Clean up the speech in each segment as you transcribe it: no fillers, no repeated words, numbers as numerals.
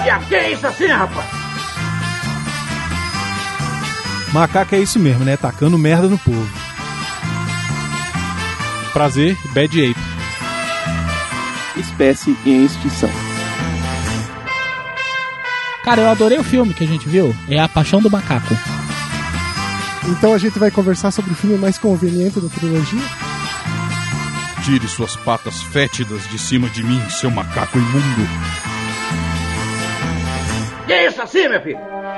E que é isso assim, rapaz? Macaco é isso mesmo, né? Tacando merda no povo. Prazer, Bad Ape. Espécie em extinção. Cara, eu adorei o filme que a gente viu. É A Paixão do Macaco. Então a gente vai conversar sobre o filme mais conveniente da trilogia? Tire suas patas fétidas de cima de mim, seu macaco imundo. Que é isso assim, meu filho?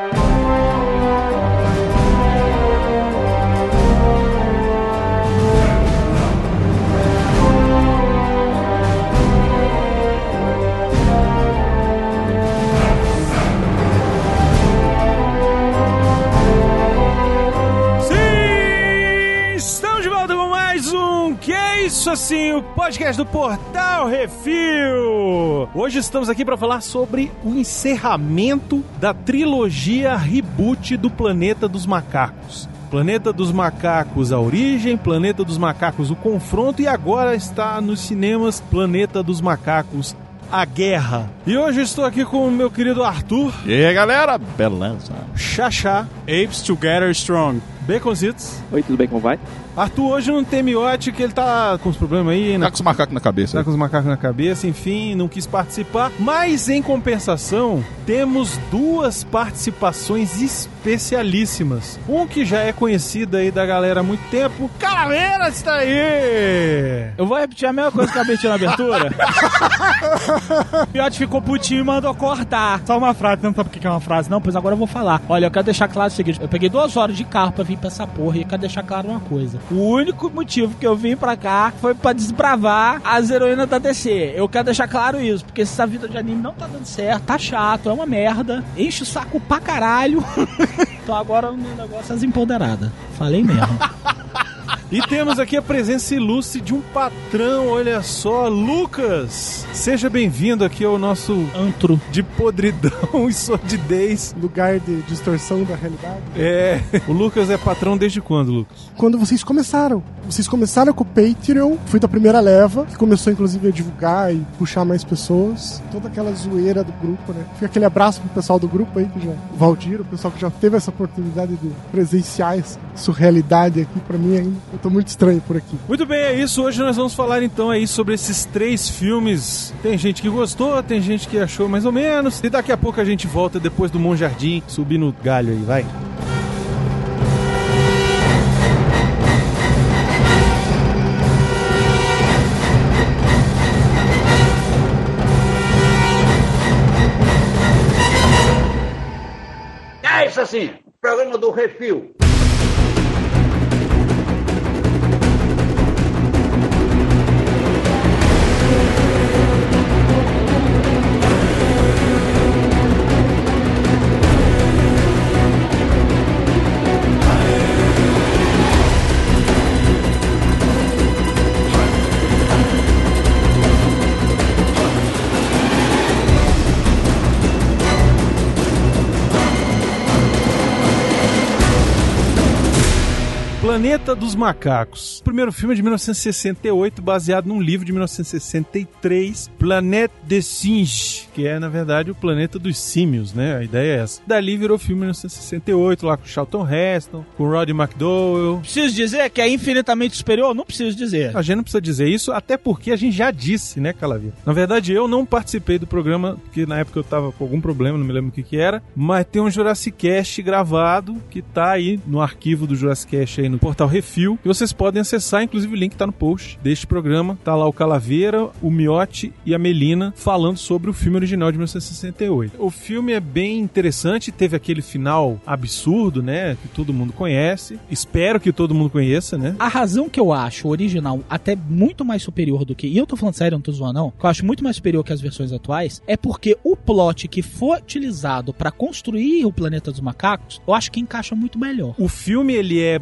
Isso assim, o podcast do Portal Refil. Hoje estamos aqui para falar sobre o encerramento da trilogia reboot do Planeta dos Macacos. Planeta dos Macacos, a origem, Planeta dos Macacos, o confronto, e agora está nos cinemas Planeta dos Macacos, a guerra. E hoje estou aqui com o meu querido Arthur. E aí, galera, beleza? Xaxá. Apes Together Strong. Baconzitos. Oi, tudo bem, como vai? Arthur hoje não tem miote, que ele tá com os problemas aí, né? Tá com os macacos na cabeça. Tá com os macacos na cabeça, enfim, não quis participar. Mas, em compensação, temos duas participações especialíssimas. Um que já é conhecido aí da galera há muito tempo. Calaveira está aí! Eu vou repetir a mesma coisa que eu repeti na abertura. O Piote ficou putinho e mandou cortar. Só uma frase, não sabe o que é uma frase, não? Pois agora eu vou falar. Olha, eu quero deixar claro o seguinte. Eu peguei 2 horas de carro pra vir pra essa porra e eu quero deixar claro uma coisa. O único motivo que eu vim pra cá foi pra desbravar as heroínas da DC. Eu quero deixar claro isso, porque essa vida de anime não tá dando certo, tá chato, é uma merda, enche o saco pra caralho. Então agora o meu negócio é as empoderadas. Falei mesmo. E temos aqui a presença ilustre de um patrão, olha só, Lucas. Seja bem-vindo aqui ao nosso antro de podridão e sordidez. Lugar de distorção da realidade. É, o Lucas é patrão desde quando, Lucas? Quando vocês começaram. Vocês começaram com o Patreon, fui da primeira leva, que começou inclusive a divulgar e puxar mais pessoas. Toda aquela zoeira do grupo, né? Fica aquele abraço pro pessoal do grupo aí, que já... O Valdir, o pessoal que já teve essa oportunidade de presenciar essa surrealidade aqui pra mim ainda. Eu tô muito estranho por aqui. Muito bem, é isso. Hoje nós vamos falar então aí sobre esses 3 filmes. Tem gente que gostou, tem gente que achou mais ou menos. E daqui a pouco a gente volta depois do Monjardim subir no galho aí, vai. É isso assim, programa do Refil. Planeta dos Macacos. O primeiro filme é de 1968, baseado num livro de 1963, Planète des Singes, que é, na verdade, o planeta dos símios, né? A ideia é essa. Dali virou filme em 1968, lá com Charlton Heston, com Roddy McDowell. Preciso dizer que é infinitamente superior? Não preciso dizer. A gente não precisa dizer isso, até porque a gente já disse, né, Calavia? Na verdade, eu não participei do programa, porque na época eu tava com algum problema, não me lembro o que era, mas tem um Jurassic Cast gravado, que tá aí no arquivo do Jurassic Cast aí no Portal Refil, que vocês podem acessar, inclusive o link tá no post deste programa. Tá lá o Calaveira, o Miotti e a Melina falando sobre o filme original de 1968. O filme é bem interessante, teve aquele final absurdo, né, que todo mundo conhece. Espero que todo mundo conheça, né? A razão que eu acho o original até muito mais superior do que... E eu tô falando sério, não tô zoando não. Que eu acho muito mais superior que as versões atuais, é porque o plot que foi utilizado pra construir o Planeta dos Macacos, eu acho que encaixa muito melhor. O filme, ele é baseado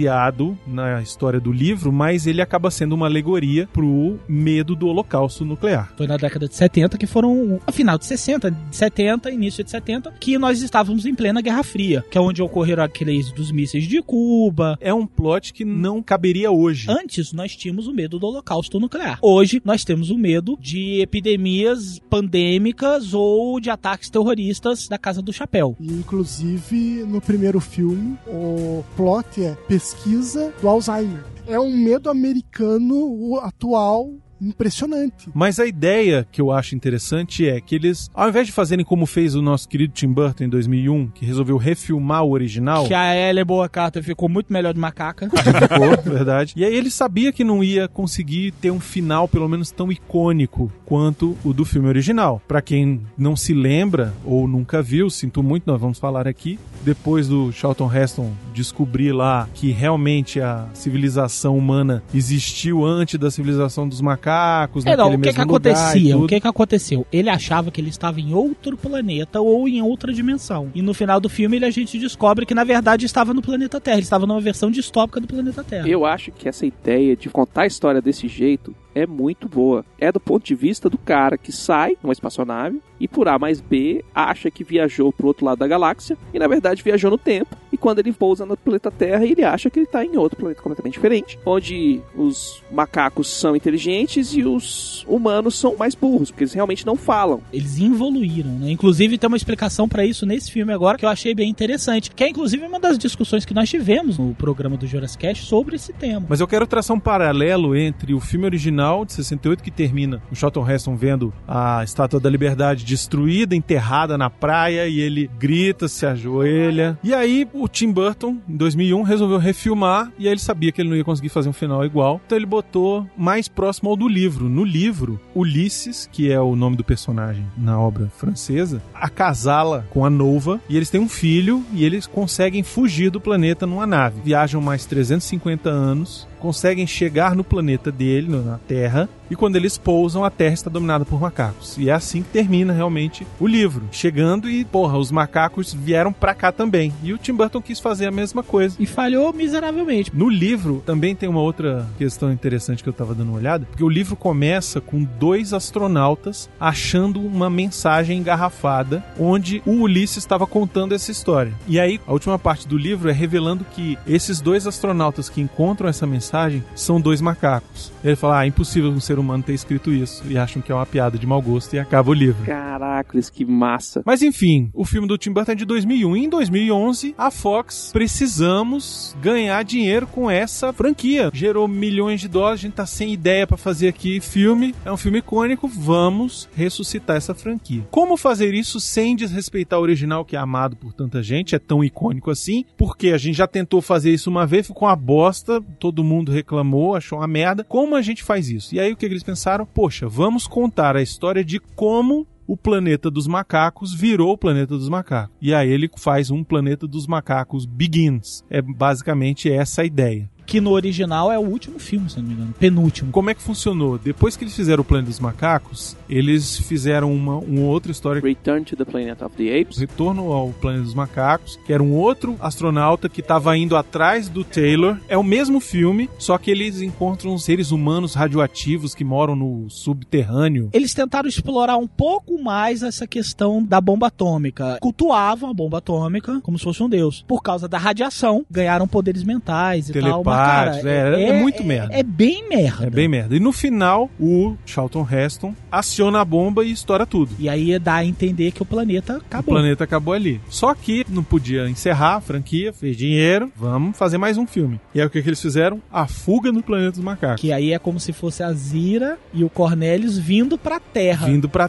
baseado na história do livro, mas ele acaba sendo uma alegoria pro medo do holocausto nuclear. Foi na década de 70 que foram, a final de 60, de 70, início de 70, que nós estávamos em plena Guerra Fria, que é onde ocorreram aqueles dos mísseis de Cuba. É um plot que não caberia hoje. Antes nós tínhamos o medo do holocausto nuclear. Hoje nós temos o medo de epidemias pandêmicas ou de ataques terroristas da Casa do Chapéu. E, inclusive, no primeiro filme, o plot é pesquisa do Alzheimer. É um medo americano atual impressionante. Mas a ideia que eu acho interessante é que eles, ao invés de fazerem como fez o nosso querido Tim Burton em 2001, que resolveu refilmar o original... Que a Ellie Boa Carter ficou muito melhor de macaca. Ficou, verdade. E aí ele sabia que não ia conseguir ter um final, pelo menos, tão icônico quanto o do filme original. Pra quem não se lembra ou nunca viu, sinto muito, nós vamos falar aqui. Depois do Charlton Heston descobrir lá que realmente a civilização humana existiu antes da civilização dos macacos, naquele mesmo lugar e tudo. O que aconteceu? Ele achava que ele estava em outro planeta ou em outra dimensão. E no final do filme a gente descobre que na verdade estava no planeta Terra. Ele estava numa versão distópica do planeta Terra. Eu acho que essa ideia de contar a história desse jeito é muito boa. É do ponto de vista do cara que sai numa espaçonave e por A mais B acha que viajou pro outro lado da galáxia e na verdade viajou no tempo. E quando ele pousa no planeta Terra, ele acha que ele tá em outro planeta completamente diferente, onde os macacos são inteligentes e os humanos são mais burros, porque eles realmente não falam. Eles evoluíram, né? Inclusive tem uma explicação pra isso nesse filme agora que eu achei bem interessante, que é inclusive uma das discussões que nós tivemos no programa do Jurassic Cast sobre esse tema. Mas eu quero traçar um paralelo entre o filme original de 68, que termina o Charlton Heston vendo a Estátua da Liberdade destruída, enterrada na praia, e ele grita, se ajoelha. E aí o Tim Burton, em 2001, resolveu refilmar, e aí ele sabia que ele não ia conseguir fazer um final igual, então ele botou mais próximo ao do livro. No livro, Ulisses, que é o nome do personagem na obra francesa, acasala com a Nova, e eles têm um filho, e eles conseguem fugir do planeta numa nave. Viajam mais 350 anos, conseguem chegar no planeta dele, na Terra, e quando eles pousam, a Terra está dominada por macacos. E é assim que termina realmente o livro. Chegando e, os macacos vieram pra cá também. E o Tim Burton quis fazer a mesma coisa. E falhou miseravelmente. No livro, também tem uma outra questão interessante que eu tava dando uma olhada, porque o livro começa com 2 astronautas achando uma mensagem engarrafada, onde o Ulisses estava contando essa história. E aí, a última parte do livro é revelando que esses 2 astronautas que encontram essa mensagem são 2 macacos. Ele fala, impossível um ser humano ter escrito isso, e acham que é uma piada de mau gosto, e acaba o livro. Caracoles, que massa. Mas enfim, o filme do Tim Burton é de 2001. Em 2011, a Fox, precisamos ganhar dinheiro com essa franquia. Gerou milhões de dólares, a gente tá sem ideia pra fazer aqui filme. É um filme icônico, vamos ressuscitar essa franquia. Como fazer isso sem desrespeitar o original, que é amado por tanta gente, é tão icônico assim? Porque a gente já tentou fazer isso uma vez, ficou uma bosta, todo mundo reclamou, achou uma merda. Como a gente faz isso? E aí o que eles pensaram? Poxa, vamos contar a história de como o planeta dos macacos virou o planeta dos macacos. E aí ele faz um Planeta dos Macacos Begins. É basicamente essa a ideia. Que no original é o último filme, se não me engano. Penúltimo. Como é que funcionou? Depois que eles fizeram o Planeta dos Macacos, eles fizeram uma outra história. Return to the Planet of the Apes. Retorno ao Planeta dos Macacos, que era um outro astronauta que estava indo atrás do Taylor. É o mesmo filme, só que eles encontram seres humanos radioativos que moram no subterrâneo. Eles tentaram explorar um pouco mais essa questão da bomba atômica. Cultuavam a bomba atômica como se fosse um deus. Por causa da radiação, ganharam poderes mentais e tal. Cara, é muito merda. É bem merda. É bem merda. E no final, o Charlton Heston aciona a bomba e estoura tudo. E aí dá a entender que o planeta acabou. O planeta acabou ali. Só que não podia encerrar a franquia, fez dinheiro, vamos fazer mais um filme. E aí o que eles fizeram? A Fuga no Planeta dos Macacos. Que aí é como se fosse a Zira e o Cornelius vindo pra Terra.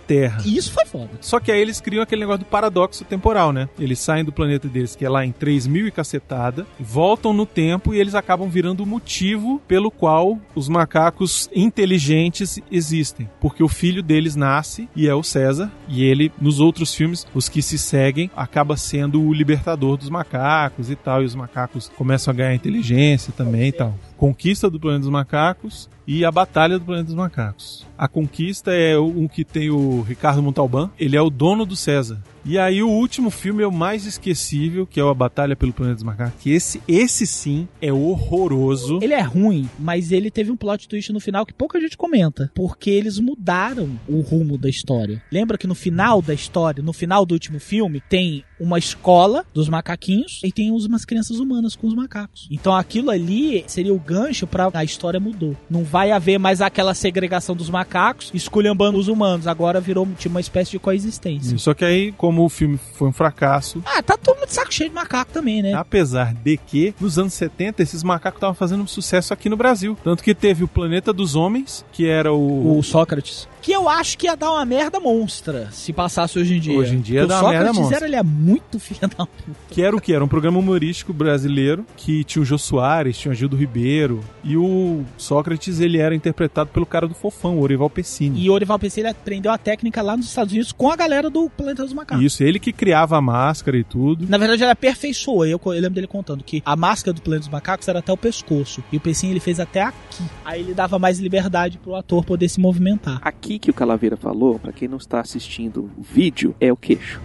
E isso foi foda. Só que aí eles criam aquele negócio do paradoxo temporal, né? Eles saem do planeta deles, que é lá em 3000 e cacetada, voltam no tempo e eles acabam virando o motivo pelo qual os macacos inteligentes existem. Porque o filho deles nasce e é o César, e ele, nos outros filmes, os que se seguem, acaba sendo o libertador dos macacos e tal, e os macacos começam a ganhar inteligência também e tal. Conquista do Planeta dos Macacos e A Batalha do Planeta dos Macacos. A Conquista é um que tem o Ricardo Montalbán, ele é o dono do César. E aí o último filme é o mais esquecível, que é A Batalha pelo Planeta dos Macacos, que esse sim é horroroso. Ele é ruim, mas ele teve um plot twist no final que pouca gente comenta, porque eles mudaram o rumo da história. Lembra que no final da história, no final do último filme, tem uma escola dos macaquinhos e tem umas crianças humanas com os macacos. Então aquilo ali seria o gancho pra a história mudou. Não vai haver mais aquela segregação dos macacos esculhambando os humanos. Agora virou uma espécie de coexistência. Só que aí, como o filme foi um fracasso... tá todo mundo de saco cheio de macaco também, né? Apesar de que, nos anos 70, esses macacos estavam fazendo um sucesso aqui no Brasil. Tanto que teve o Planeta dos Homens, que era o Sócrates. Que eu acho que ia dar uma merda monstra se passasse hoje em dia. Hoje em dia dá uma merda monstra. Ele é muito filho da puta. Que era o que? Era um programa humorístico brasileiro que tinha o Jô Soares, tinha o Gildo Ribeiro. E o Sócrates, ele era interpretado pelo cara do Fofão, o Orival Pessini. E o Orival Pessini aprendeu a técnica lá nos Estados Unidos com a galera do Planeta dos Macacos. Isso, ele que criava a máscara e tudo. Na verdade, ele aperfeiçoou. Eu lembro dele contando que a máscara do Planeta dos Macacos era até o pescoço. E o Pessini ele fez até aqui. Aí ele dava mais liberdade pro ator poder se movimentar. Aqui que o Calaveira falou, pra quem não está assistindo o vídeo, é o queixo.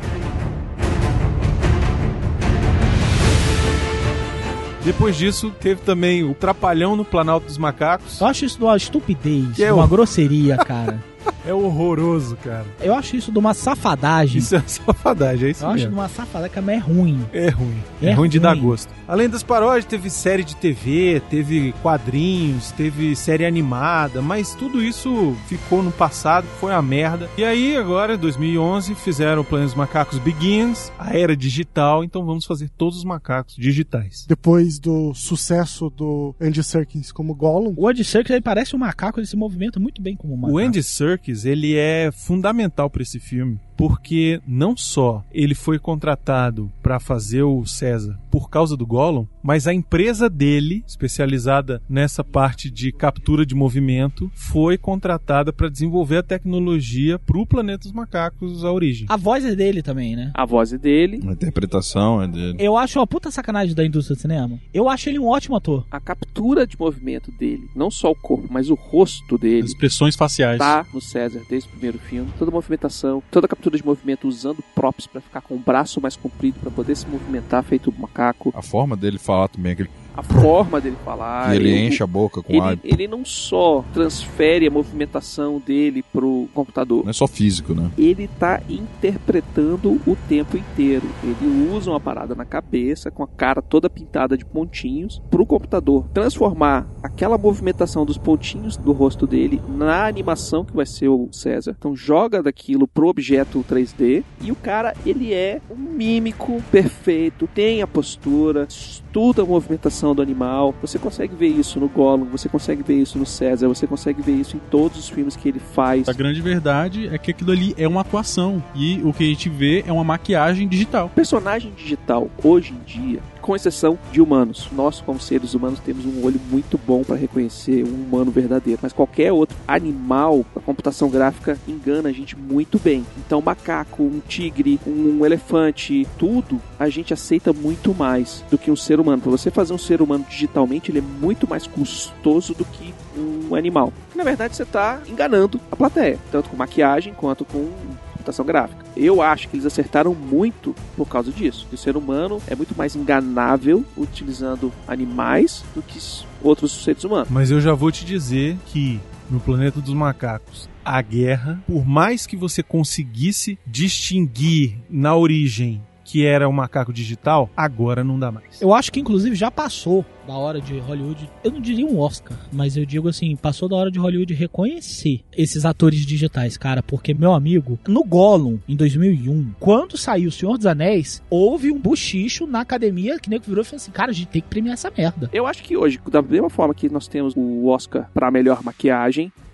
Depois disso, teve também o Trapalhão no Planalto dos Macacos. Eu acho isso de uma estupidez, Que é uma grosseria, cara. É horroroso, cara. Eu acho isso de uma safadagem. Isso é uma safadagem, é isso Eu acho de mesmo. uma safadagem, mas é ruim. É ruim. É ruim de dar gosto. Além das paródias, teve série de TV, teve quadrinhos, teve série animada, mas tudo isso ficou no passado, foi uma merda. E aí, agora, em 2011, fizeram o Planeta dos Macacos Begins, a era digital, então vamos fazer todos os macacos digitais. Depois do sucesso do Andy Serkis como Gollum. O Andy Serkis, ele parece um macaco, ele se movimenta muito bem como um macaco. O Andy Serkis, ele é fundamental para esse filme, porque não só ele foi contratado para fazer o César por causa do Gollum, mas a empresa dele, especializada nessa parte de captura de movimento, foi contratada para desenvolver a tecnologia para o Planeta dos Macacos, a origem. A voz é dele também, né? A voz é dele. A interpretação é dele. Eu acho uma puta sacanagem da indústria do cinema. Eu acho ele um ótimo ator. A captura de movimento dele, não só o corpo, mas o rosto dele, As expressões faciais. tá no César desde o primeiro filme. Toda a movimentação, toda a captura de movimento usando props pra ficar com o braço mais comprido pra poder se movimentar feito um macaco. A forma dele falar também, aquele A forma dele falar. que ele enche a boca com ar. Ele não só transfere a movimentação dele pro computador. Não é só físico, né? Ele tá interpretando o tempo inteiro. Ele usa uma parada na cabeça, com a cara toda pintada de pontinhos, pro computador transformar aquela movimentação dos pontinhos do rosto dele na animação que vai ser o César. Então joga daquilo pro objeto 3D e o cara, ele é um mímico perfeito, tem a postura, estuda a movimentação do animal. Você consegue ver isso no Gollum, você consegue ver isso no César, você consegue ver isso em todos os filmes que ele faz. A grande verdade é que aquilo ali é uma atuação e o que a gente vê é uma maquiagem digital. Personagem digital, hoje em dia, com exceção de humanos. Nós, como seres humanos, temos um olho muito bom para reconhecer um humano verdadeiro. Mas qualquer outro animal, a computação gráfica engana a gente muito bem. Então, um macaco, um tigre, um elefante, tudo a gente aceita muito mais do que um ser humano. Para você fazer um ser humano digitalmente, ele é muito mais custoso do que um animal. Na verdade, você está enganando a plateia, tanto com maquiagem quanto com computação gráfica. Eu acho que eles acertaram muito por causa disso. O ser humano é muito mais enganável utilizando animais do que outros seres humanos. Mas eu já vou te dizer que no Planeta dos Macacos, a guerra, por mais que você conseguisse distinguir na origem que era um macaco digital, agora não dá mais. Eu acho que inclusive já passou da hora de Hollywood, eu não diria um Oscar, mas eu digo assim, passou da hora de Hollywood reconhecer esses atores digitais, cara, porque, meu amigo, no Gollum, em 2001, quando saiu O Senhor dos Anéis, houve um buchicho na academia que nego virou e falou assim, cara, a gente tem que premiar essa merda. Eu acho que hoje, da mesma forma que nós temos o Oscar pra melhor maquiagem,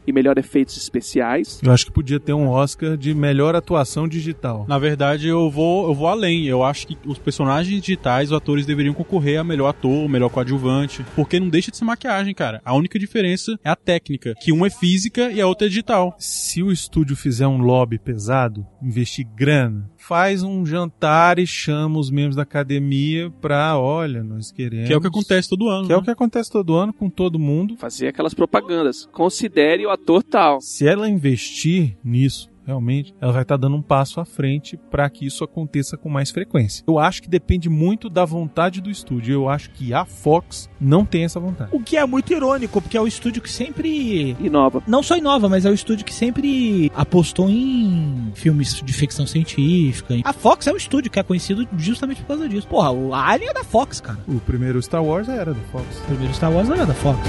e melhor efeitos especiais. Eu acho que podia ter um Oscar de melhor atuação digital. Na verdade, eu vou além. Eu acho que os personagens digitais, os atores deveriam concorrer a melhor ator, melhor coadjuvante, porque não deixa de ser maquiagem, cara. A única diferença é a técnica, que uma é física e a outra é digital. Se o estúdio fizer um lobby pesado, investir grana, faz um jantar e chama os membros da academia pra, olha, nós queremos... Que é o que acontece todo ano. Que é o que acontece todo ano com todo mundo. Fazer aquelas propagandas. Considere o ator tal. Se ela investir nisso, realmente, ela vai estar dando um passo à frente para que isso aconteça com mais frequência. Eu acho que depende muito da vontade do estúdio. Eu acho que a Fox não tem essa vontade. O que é muito irônico, porque é o estúdio que sempre... Inova. Não só inova, mas é o estúdio que sempre apostou em filmes de ficção científica. A Fox é um estúdio que é conhecido justamente por causa disso. Porra, o Alien é da Fox, cara. O primeiro Star Wars era da Fox. O primeiro Star Wars era da Fox.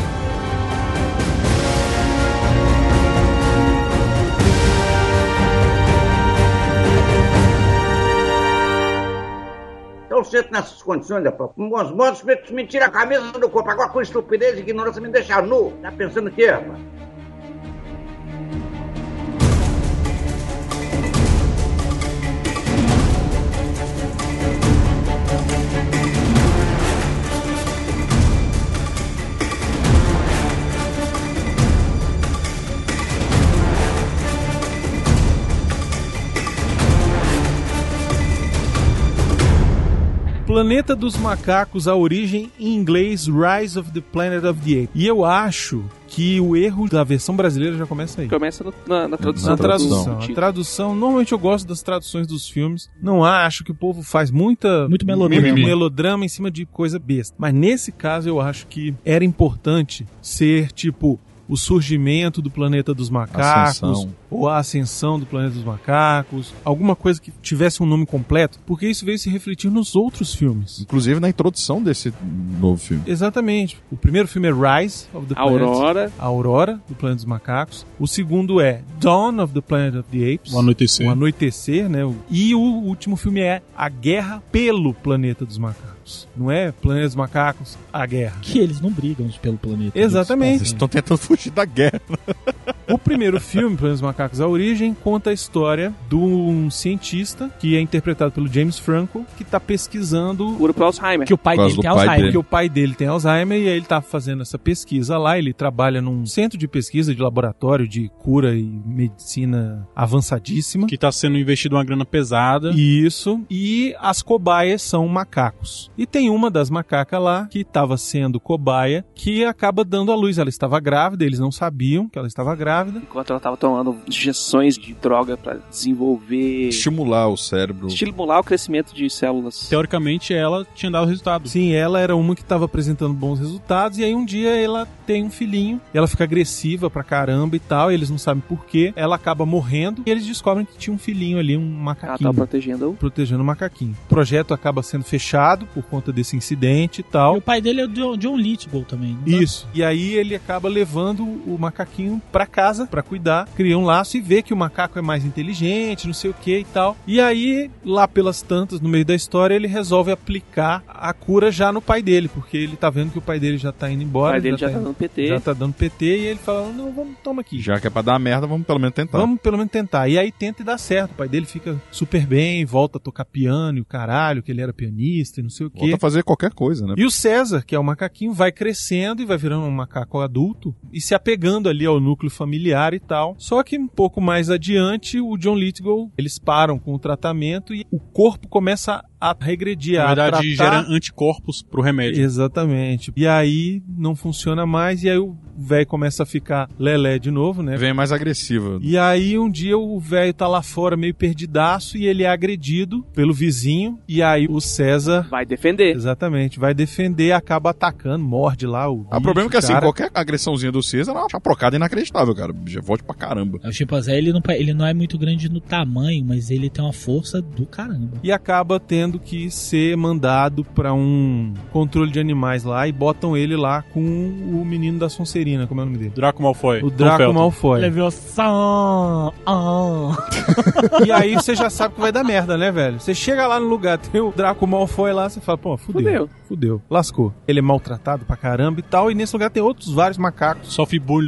Eu sento nessas condições, rapaz. Com bons modos, me tira a camisa do corpo. Agora com estupidez e ignorância me deixa nu. Tá pensando o quê, rapaz? Planeta dos Macacos, a origem em inglês, Rise of the Planet of the Apes. E eu acho que o erro da versão brasileira já começa aí. Começa na tradução. Na tradução. A tradução, normalmente eu gosto das traduções dos filmes. Não acho que o povo faz muito melodrama em cima de coisa besta. Mas nesse caso eu acho que era importante ser tipo... o surgimento do planeta dos macacos, ou a ascensão do planeta dos macacos, alguma coisa que tivesse um nome completo, porque isso veio se refletir nos outros filmes. Inclusive na introdução desse novo filme. Exatamente. O primeiro filme é Rise of the Planet... A Aurora, do Planeta dos Macacos. O segundo é Dawn of the Planet of the Apes. O Anoitecer. O Anoitecer, né? E o último filme é A Guerra pelo Planeta dos Macacos. Não é Planeta dos Macacos, a guerra. Que eles não brigam pelo planeta. Exatamente. Eles estão tentando fugir da guerra. O primeiro filme, Planeta dos Macacos, A Origem, conta a história de um cientista que é interpretado pelo James Franco, que está pesquisando... Cura pro Alzheimer. Que o pai dele tem Alzheimer. Porque o pai dele tem Alzheimer e aí ele está fazendo essa pesquisa lá. Ele trabalha num centro de pesquisa de laboratório de cura e medicina avançadíssima. Que está sendo investido uma grana pesada. Isso. E as cobaias são macacos. E tem uma das macacas lá que estava sendo cobaia que acaba dando à luz. Ela estava grávida, eles não sabiam que ela estava grávida. Enquanto ela estava tomando injeções de droga para desenvolver... Estimular o cérebro. Estimular o crescimento de células. Teoricamente, ela tinha dado resultado. Sim, ela era uma que estava apresentando bons resultados. E aí um dia ela tem um filhinho. E ela fica agressiva pra caramba e tal. E eles não sabem por quê. Ela acaba morrendo. E eles descobrem que tinha um filhinho ali, um macaquinho. Ela tá protegendo o macaquinho. O projeto acaba sendo fechado por conta desse incidente e tal. E o pai dele é o John Lithgow também. Isso. E aí ele acaba levando o macaquinho pra casa pra cuidar, cria um laço e vê que o macaco é mais inteligente, não sei o que e tal. E aí, lá pelas tantas, no meio da história, ele resolve aplicar a cura já no pai dele, porque ele tá vendo que o pai dele já tá indo embora. O pai dele já tá dando PT. Já tá dando PT e ele fala, não, toma aqui. Já que é pra dar merda, vamos pelo menos tentar. Vamos pelo menos tentar. E aí tenta e dá certo. O pai dele fica super bem, volta a tocar piano e o caralho, que ele era pianista e não sei o que. Volta a fazer qualquer coisa, né? E o César, que é o macaquinho, vai crescendo e vai virando um macaco adulto e se apegando ali ao núcleo familiar e tal. Só que um pouco mais adiante, o John Lithgow, eles param com o tratamento e o corpo começa a regredir, Na verdade, tratar... gera anticorpos pro remédio. Exatamente. E aí não funciona mais e aí o velho começa a ficar lelé de novo, né? Vem mais agressiva. E aí um dia o velho tá lá fora meio perdidaço e ele é agredido pelo vizinho e aí o César... vai defender. Exatamente. Vai defender, acaba atacando, morde lá o bicho, O problema é que assim, cara. qualquer agressãozinha do César é uma chaprocada inacreditável, cara. Já volte pra caramba. O chimpanzé, ele não é muito grande no tamanho, mas ele tem uma força do caramba. E acaba tendo que ser mandado pra um controle de animais lá e botam ele lá com o menino da Sonserina Sonserina, como é o nome dele? Draco Malfoy. O Draco Malfoy. Leviosa. E aí você já sabe que vai dar merda, né, velho? Você chega lá no lugar, tem o Draco Malfoy lá, você fala, pô, fudeu, lascou. Ele é maltratado pra caramba e tal, e nesse lugar tem outros vários macacos. Sofre bullying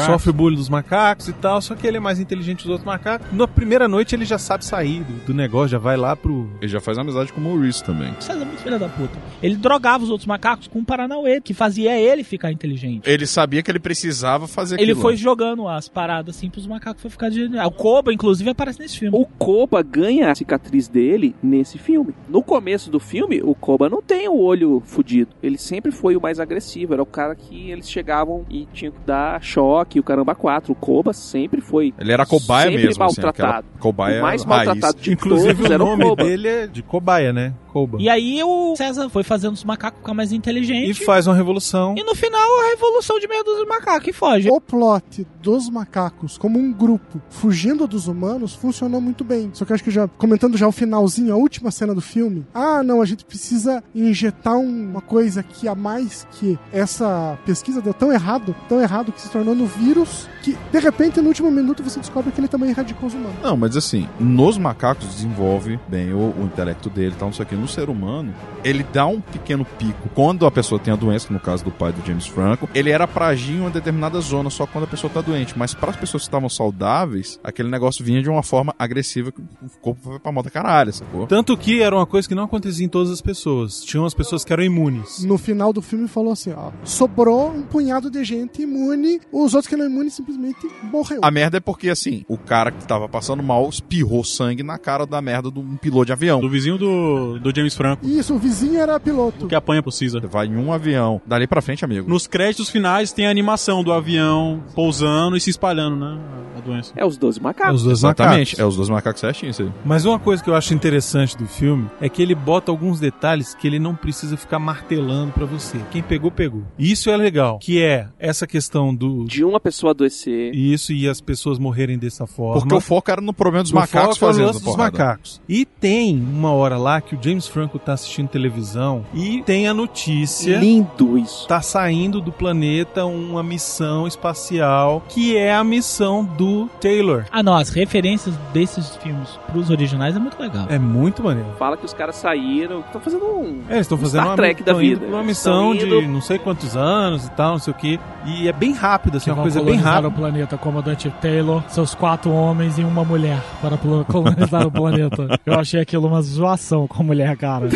dos macacos E tal, só que ele é mais inteligente que os outros macacos. Na primeira noite ele já sabe sair do negócio, já vai lá pro... Ele já faz amizade com o Maurice também. César é muito filho da puta. Ele drogava os outros macacos com um Paranauê, que fazia ele ficar inteligente. Ele sabia que ele precisava fazer aquilo. Ele foi jogando as paradas assim pros macacos pra ficar de... O Koba, inclusive, aparece nesse filme. O Koba ganha a cicatriz dele nesse filme. No começo do filme, o Koba não tem o olho fudido. Ele sempre foi o mais agressivo. Era o cara que eles chegavam e tinham que dar choque, o caramba 4. O Koba sempre foi. Ele era cobaia sempre mesmo. maltratado. Assim, cobaia o mais raiz. maltratado de Inclusive todos o era nome o Koba. dele é de cobaia, né? Koba. E aí o César foi fazendo os macacos ficar mais E inteligentes. faz uma revolução. E no final, a revolução de meia dúzia de macacos e foge. O plot dos macacos como um grupo fugindo dos humanos funcionou muito bem. Só que eu acho que já, comentando já o finalzinho, a última cena do filme, não, a gente precisa injetar uma coisa que a mais que essa pesquisa deu tão errado que se tornou no vírus, que de repente no último minuto você descobre que ele também erradicou os humanos. Não, mas assim, nos macacos desenvolve bem o intelecto dele e tal, não sei o que. No ser humano, ele dá um pequeno pico quando a pessoa tem a doença, no caso do pai do James Franco. Ele era pra agir em uma determinada zona só quando a pessoa tá doente, mas para as pessoas que estavam saudáveis, aquele negócio vinha de uma forma agressiva que o corpo foi pra moda caralho, sacou? Tanto que era uma coisa que não acontecia em todas as pessoas. Tinham as pessoas que eram imunes. No final do filme falou assim, sobrou um punhado de gente imune, os outros que não imunes simplesmente morreu. A merda é porque, assim, o cara que tava passando mal espirrou sangue na cara da merda de um piloto de avião. Do vizinho do James Franco. Isso, o vizinho era piloto. Que apanha pro Caesar. Você vai em um avião. Dali pra frente, amigo. Nos créditos finais tem a animação do avião pousando e se espalhando, né? A doença. É os 12 macacos. Os dois Exatamente. macacos. É os dois macacos certinhos, isso aí. Mas uma coisa que eu acho interessante do filme é que ele bota alguns detalhes que ele não precisa ficar martelando pra você. Quem pegou, pegou. E isso é legal, que é essa questão de uma pessoa adoecer. Isso, e as pessoas morrerem dessa forma. Porque o foco era no problema dos O macacos foco era o fazendo lance dos macacos. E tem uma hora lá que o James Franco tá assistindo televisão e tem a notícia... Lindo isso. Tá saindo do planeta uma missão espacial, que é a missão do Taylor. Não, as referências desses filmes pros originais é muito legal. É muito maneiro. Fala que os caras saíram, estão fazendo Eles estão fazendo Star Trek da vida. uma missão de não sei quantos anos e tal, não sei o que. E é bem rápido, assim, uma coisa bem rápida. o planeta, comandante Taylor, seus 4 homens e uma mulher para colonizar o planeta. Eu achei aquilo uma zoação com a mulher, cara.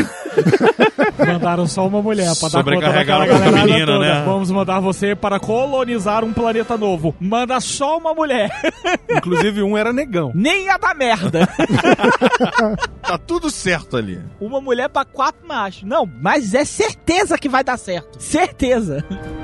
Mandaram só uma mulher para dar conta daquela galera menina, toda. né? Vamos mandar você para colonizar um planeta novo. Manda só uma mulher. Inclusive um era negão. Nem ia dar merda. Tá tudo certo ali. Uma mulher para 4 machos. Não, mas é certeza que vai dar certo. Certeza.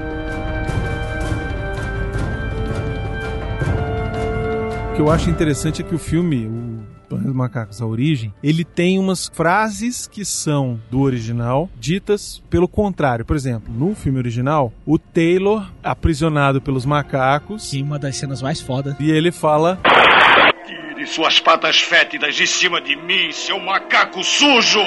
O que eu acho interessante é que o filme, o Planeta dos Macacos, a origem, ele tem umas frases que são do original, ditas pelo contrário. Por exemplo, no filme original, o Taylor, aprisionado pelos macacos... E uma das cenas mais fodas. E ele fala... Tire suas patas fétidas de cima de mim, seu macaco sujo!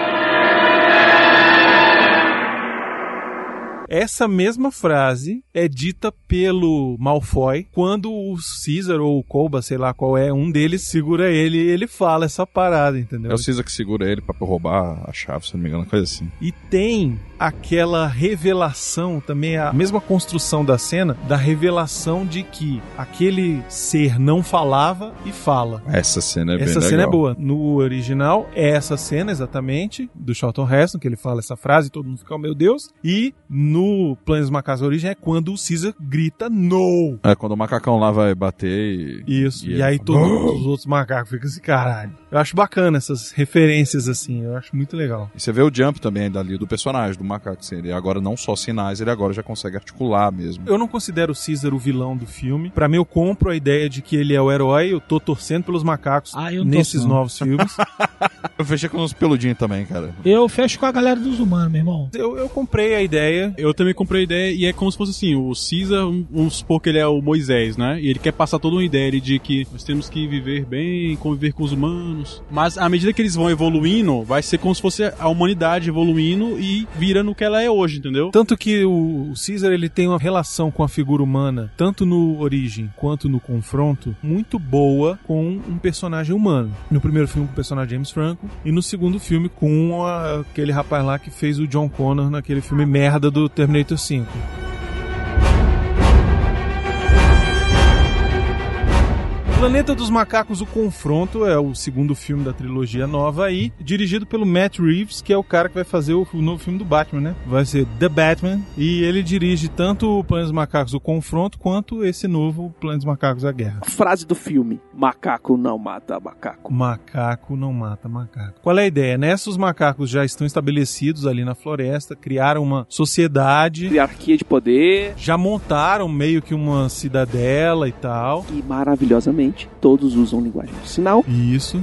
Essa mesma frase é dita pelo Malfoy quando o Caesar ou o Koba, sei lá qual é, um deles segura ele e ele fala essa parada, entendeu? É o Caesar que segura ele pra roubar a chave, se não me engano, coisa assim. E tem aquela revelação também, a mesma construção da cena, da revelação de que aquele ser não falava e fala. Essa cena é bem legal. Essa cena é boa. No original, é essa cena exatamente, do Charlton Heston, que ele fala essa frase e todo mundo fica, oh, meu Deus. E no Planos dos Macacos Origem é quando o Caesar grita no. É quando o macacão lá vai bater e... Isso. E aí todos os outros macacos ficam assim, caralho. Eu acho bacana essas referências assim, eu acho muito legal. E você vê o jump também dali do personagem, do macaco. Assim, ele agora não só sinais, ele agora já consegue articular mesmo. Eu não considero o Caesar o vilão do filme. Pra mim, eu compro a ideia de que ele é o herói. Eu tô torcendo pelos macacos nesses novos filmes. Eu fechei com uns peludinhos também, cara. Eu fecho com a galera dos humanos, meu irmão. Eu comprei a ideia. Eu também comprei a ideia e é como se fosse assim, o Caesar, vamos supor que ele é o Moisés, né? E ele quer passar toda uma ideia de que nós temos que viver bem, conviver com os humanos. Mas à medida que eles vão evoluindo, vai ser como se fosse a humanidade evoluindo e vira no que ela é hoje, entendeu? Tanto que o Caesar, ele tem uma relação com a figura humana, tanto no Origem quanto no Confronto, muito boa com um personagem humano. No primeiro filme com o personagem James Franco e no segundo filme com aquele rapaz lá que fez o John Connor naquele filme merda do Terminator 5. Planeta dos Macacos, o Confronto, é o segundo filme da trilogia nova aí, dirigido pelo Matt Reeves, que é o cara que vai fazer o novo filme do Batman, né? Vai ser The Batman, e ele dirige tanto o Planeta dos Macacos, o Confronto, quanto esse novo Planeta dos Macacos, a Guerra. Frase do filme: macaco não mata macaco. Macaco não mata macaco. Qual é a ideia? Nessa, os macacos já estão estabelecidos ali na floresta, criaram uma sociedade, Hierarquia de poder. já montaram meio que uma cidadela e tal. E maravilhosamente, todos usam linguagem de sinal Isso.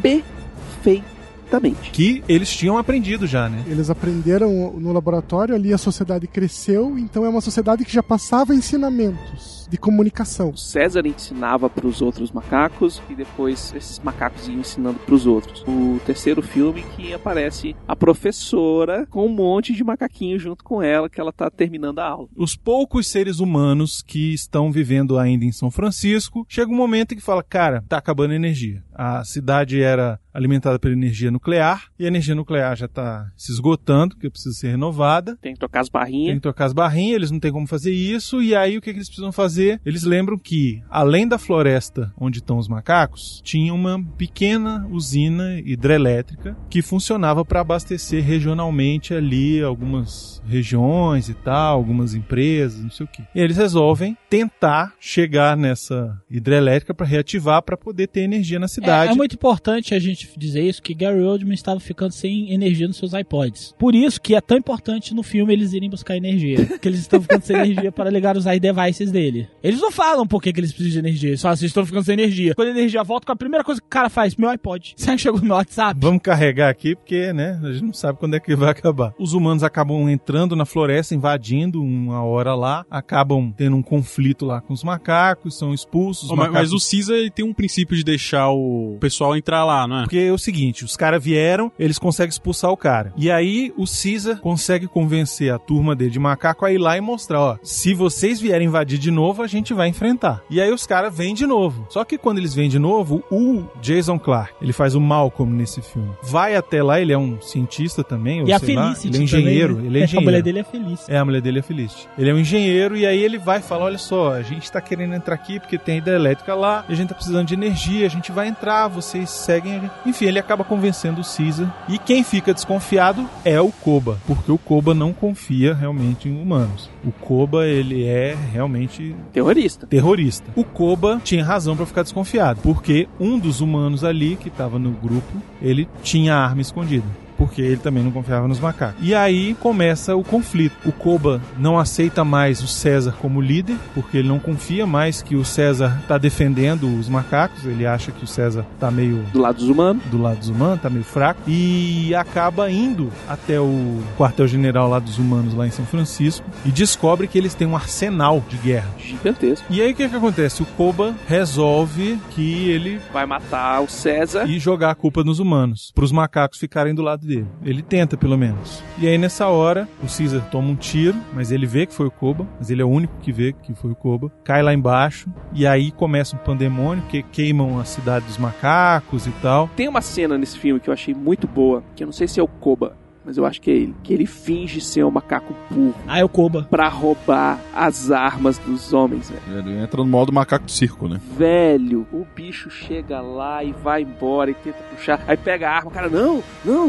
perfeitamente. Que eles tinham aprendido já, né? Eles aprenderam no laboratório, ali a sociedade cresceu, então é uma sociedade que já passava ensinamentos de comunicação. O César ensinava para os outros macacos e depois esses macacos iam ensinando para os outros. O terceiro filme que aparece a professora com um monte de macaquinho junto com ela, que ela tá terminando a aula. Os poucos seres humanos que estão vivendo ainda em São Francisco, chega um momento em que fala, cara, tá acabando a energia. A cidade era alimentada pela energia nuclear e a energia nuclear já tá se esgotando, porque precisa ser renovada. Tem que trocar as barrinhas. Tem que trocar as barrinhas, eles não têm como fazer isso, e aí o que eles precisam fazer? Eles lembram que, além da floresta onde estão os macacos, tinha uma pequena usina hidrelétrica que funcionava para abastecer regionalmente ali algumas regiões e tal, algumas empresas, não sei o quê. E eles resolvem tentar chegar nessa hidrelétrica para reativar, para poder ter energia na cidade. É muito importante a gente dizer isso, que Gary Oldman estava ficando sem energia nos seus iPods. Por isso que é tão importante no filme eles irem buscar energia. Porque eles estão ficando sem energia para ligar os iDevices dele. Eles não falam por que eles precisam de energia. Eles falam assim, estão ficando sem energia. Quando a energia volta, qual a primeira coisa que o cara faz? Meu iPod. Será que chegou no meu WhatsApp? Vamos carregar aqui, porque, né, a gente não sabe quando é que vai acabar. Os humanos acabam entrando na floresta, invadindo uma hora lá, acabam tendo um conflito lá com os macacos, são expulsos. Mas o Caesar tem um princípio de deixar o pessoal entrar lá, não é? Porque é o seguinte, os caras vieram, eles conseguem expulsar o cara. E aí o Caesar consegue convencer a turma dele de macaco a ir lá e mostrar, ó, se vocês vierem invadir de novo, a gente vai enfrentar. E aí os caras vêm de novo. Só que quando eles vêm de novo, o Jason Clarke, ele faz o Malcolm nesse filme, vai até lá, ele é um cientista também, ou e a sei lá, Felicity ele é engenheiro, também, né? Ele é engenheiro. A mulher dele é Felicity. A mulher dele é Felicity. Ele é um engenheiro e aí ele vai falar, olha só, a gente tá querendo entrar aqui porque tem hidrelétrica lá, a gente tá precisando de energia, a gente vai entrar, vocês seguem a gente. Enfim, ele acaba convencendo o Caesar. E quem fica desconfiado é o Koba, porque o Koba não confia realmente em humanos. O Koba, ele é realmente terrorista. O Koba tinha razão pra ficar desconfiado, porque um dos humanos ali que tava no grupo, ele tinha arma escondida. Porque ele também não confiava nos macacos. E aí começa o conflito. O Koba não aceita mais o César como líder, porque ele não confia mais que o César tá defendendo os macacos. Ele acha que o César tá meio... Do lado dos humanos, tá meio fraco. E acaba indo até o quartel-general lá dos humanos, lá em São Francisco, e descobre que eles têm um arsenal de guerra. Gigantesco. E aí o que acontece? O Koba resolve que ele vai matar o César e jogar a culpa nos humanos, pros macacos ficarem do lado dele. Ele tenta, pelo menos. E aí, nessa hora, o Caesar toma um tiro, mas ele vê que foi o Koba, mas ele é o único que vê que foi o Koba. Cai lá embaixo, e aí começa um pandemônio, que queimam a cidade dos macacos e tal. Tem uma cena nesse filme que eu achei muito boa, que eu não sei se é o Koba, mas eu acho que é ele, que ele finge ser um macaco burro. Ah, é o Koba. Pra roubar as armas dos homens, velho. Ele entra no modo macaco de circo, né? Velho, o bicho chega lá e vai embora e tenta puxar, aí pega a arma, o cara, não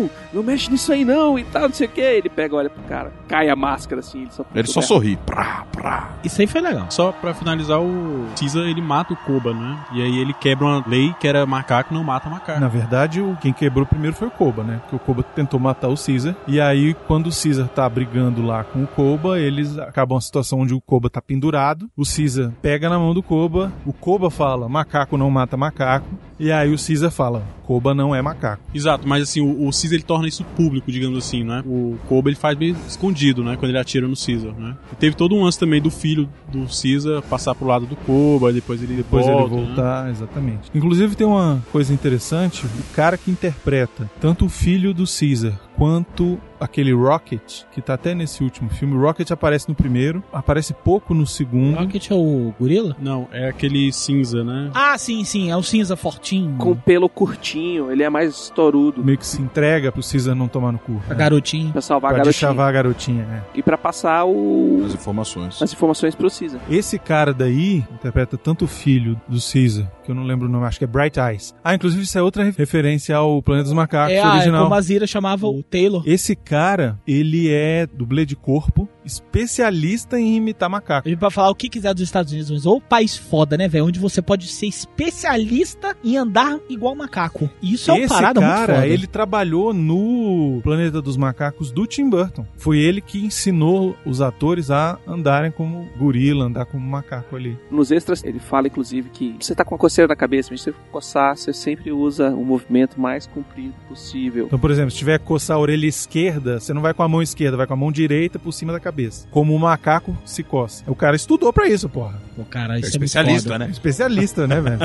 mexe nisso aí não, e tal, não sei o que. Ele pega, olha pro cara, cai a máscara assim, ele só sorri. Isso aí foi legal. Só pra finalizar, o Caesar, ele mata o Koba, né? E aí ele quebra uma lei que era macaco não mata macaco. Na verdade, quem quebrou primeiro foi o Koba, né? Porque o Koba tentou matar o Caesar. E aí, quando o Caesar tá brigando lá com o Koba, eles acabam a situação onde o Koba tá pendurado. O Caesar pega na mão do Koba. O Koba fala, macaco não mata macaco. E aí o Caesar fala, Koba não é macaco. Exato, mas assim, o Caesar ele torna isso público, digamos assim, né? O Koba ele faz bem escondido, né? Quando ele atira no Caesar, né? E teve todo um lance também do filho do Caesar passar pro lado do Koba, depois ele voltar, né? Exatamente. Inclusive tem uma coisa interessante, o cara que interpreta tanto o filho do Caesar quanto aquele Rocket, que tá até nesse último filme. O Rocket aparece no primeiro, aparece pouco no segundo. Rocket é o gorila? Não, é aquele cinza, né? Ah, sim, é o cinza fortinho. Com pelo curtinho, ele é mais torudo. Meio que se entrega pro Caesar não tomar no cu. A garotinha. Pra salvar pra a garotinha. Pra a garotinha, E pra passar as informações pro Caesar. Esse cara daí interpreta tanto o filho do Caesar, que eu não lembro o nome, acho que é Bright Eyes. Ah, inclusive isso é outra referência ao Planeta dos Macacos original. É como a Zira chamava o Taylor. Esse cara, ele é dublê de corpo, especialista em imitar macaco. Ele pode falar o que quiser dos Estados Unidos, mas ou país foda, né, velho? Onde você pode ser especialista em andar igual macaco. Isso é uma parada muito foda. Esse cara, ele trabalhou no Planeta dos Macacos do Tim Burton. Foi ele que ensinou os atores a andarem como gorila, andar como macaco ali. Nos extras, ele fala, inclusive, que você tá com uma coceira na cabeça, mas se você coçar, você sempre usa o movimento mais comprido possível. Então, por exemplo, se tiver que coçar a orelha esquerda, você não vai com a mão esquerda, vai com a mão direita por cima da cabeça. Como o macaco se coça. O cara estudou pra isso, porra. O cara, isso é especialista, né? Especialista, né, velho?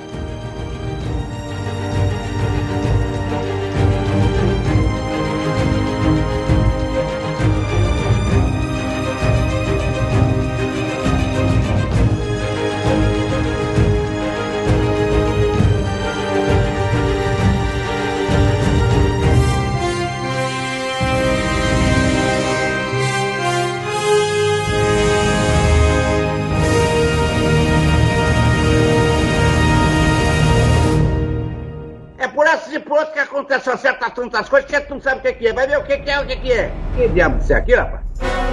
Que acontece certas tantas coisas que tu não sabe o que é. Vai ver o que é. Que diabo disso aqui, rapaz?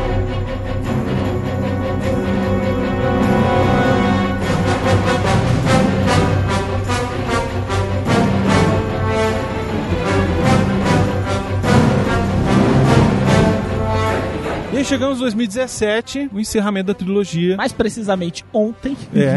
E aí chegamos em 2017, o encerramento da trilogia. Mais precisamente ontem.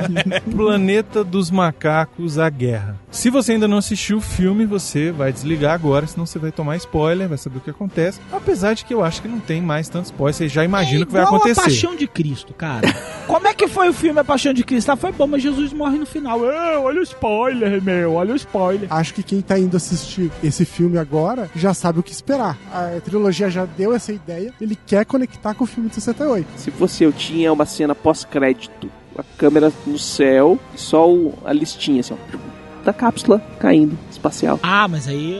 Planeta dos Macacos, a Guerra. Se você ainda não assistiu o filme, você vai desligar agora, senão você vai tomar spoiler, vai saber o que acontece. Apesar de que eu acho que não tem mais tanto spoiler, você já imagina o que vai acontecer. A Paixão de Cristo, cara. Como é que foi o filme A Paixão de Cristo? Foi bom, mas Jesus morre no final. Olha o spoiler, olha o spoiler. Acho que quem tá indo assistir esse filme agora já sabe o que esperar. A trilogia já deu essa ideia, ele quer conectar com o filme de 68. Se fosse eu, tinha uma cena pós-crédito, a câmera no céu e só a listinha, assim, ó, da cápsula caindo, espacial. Ah, mas aí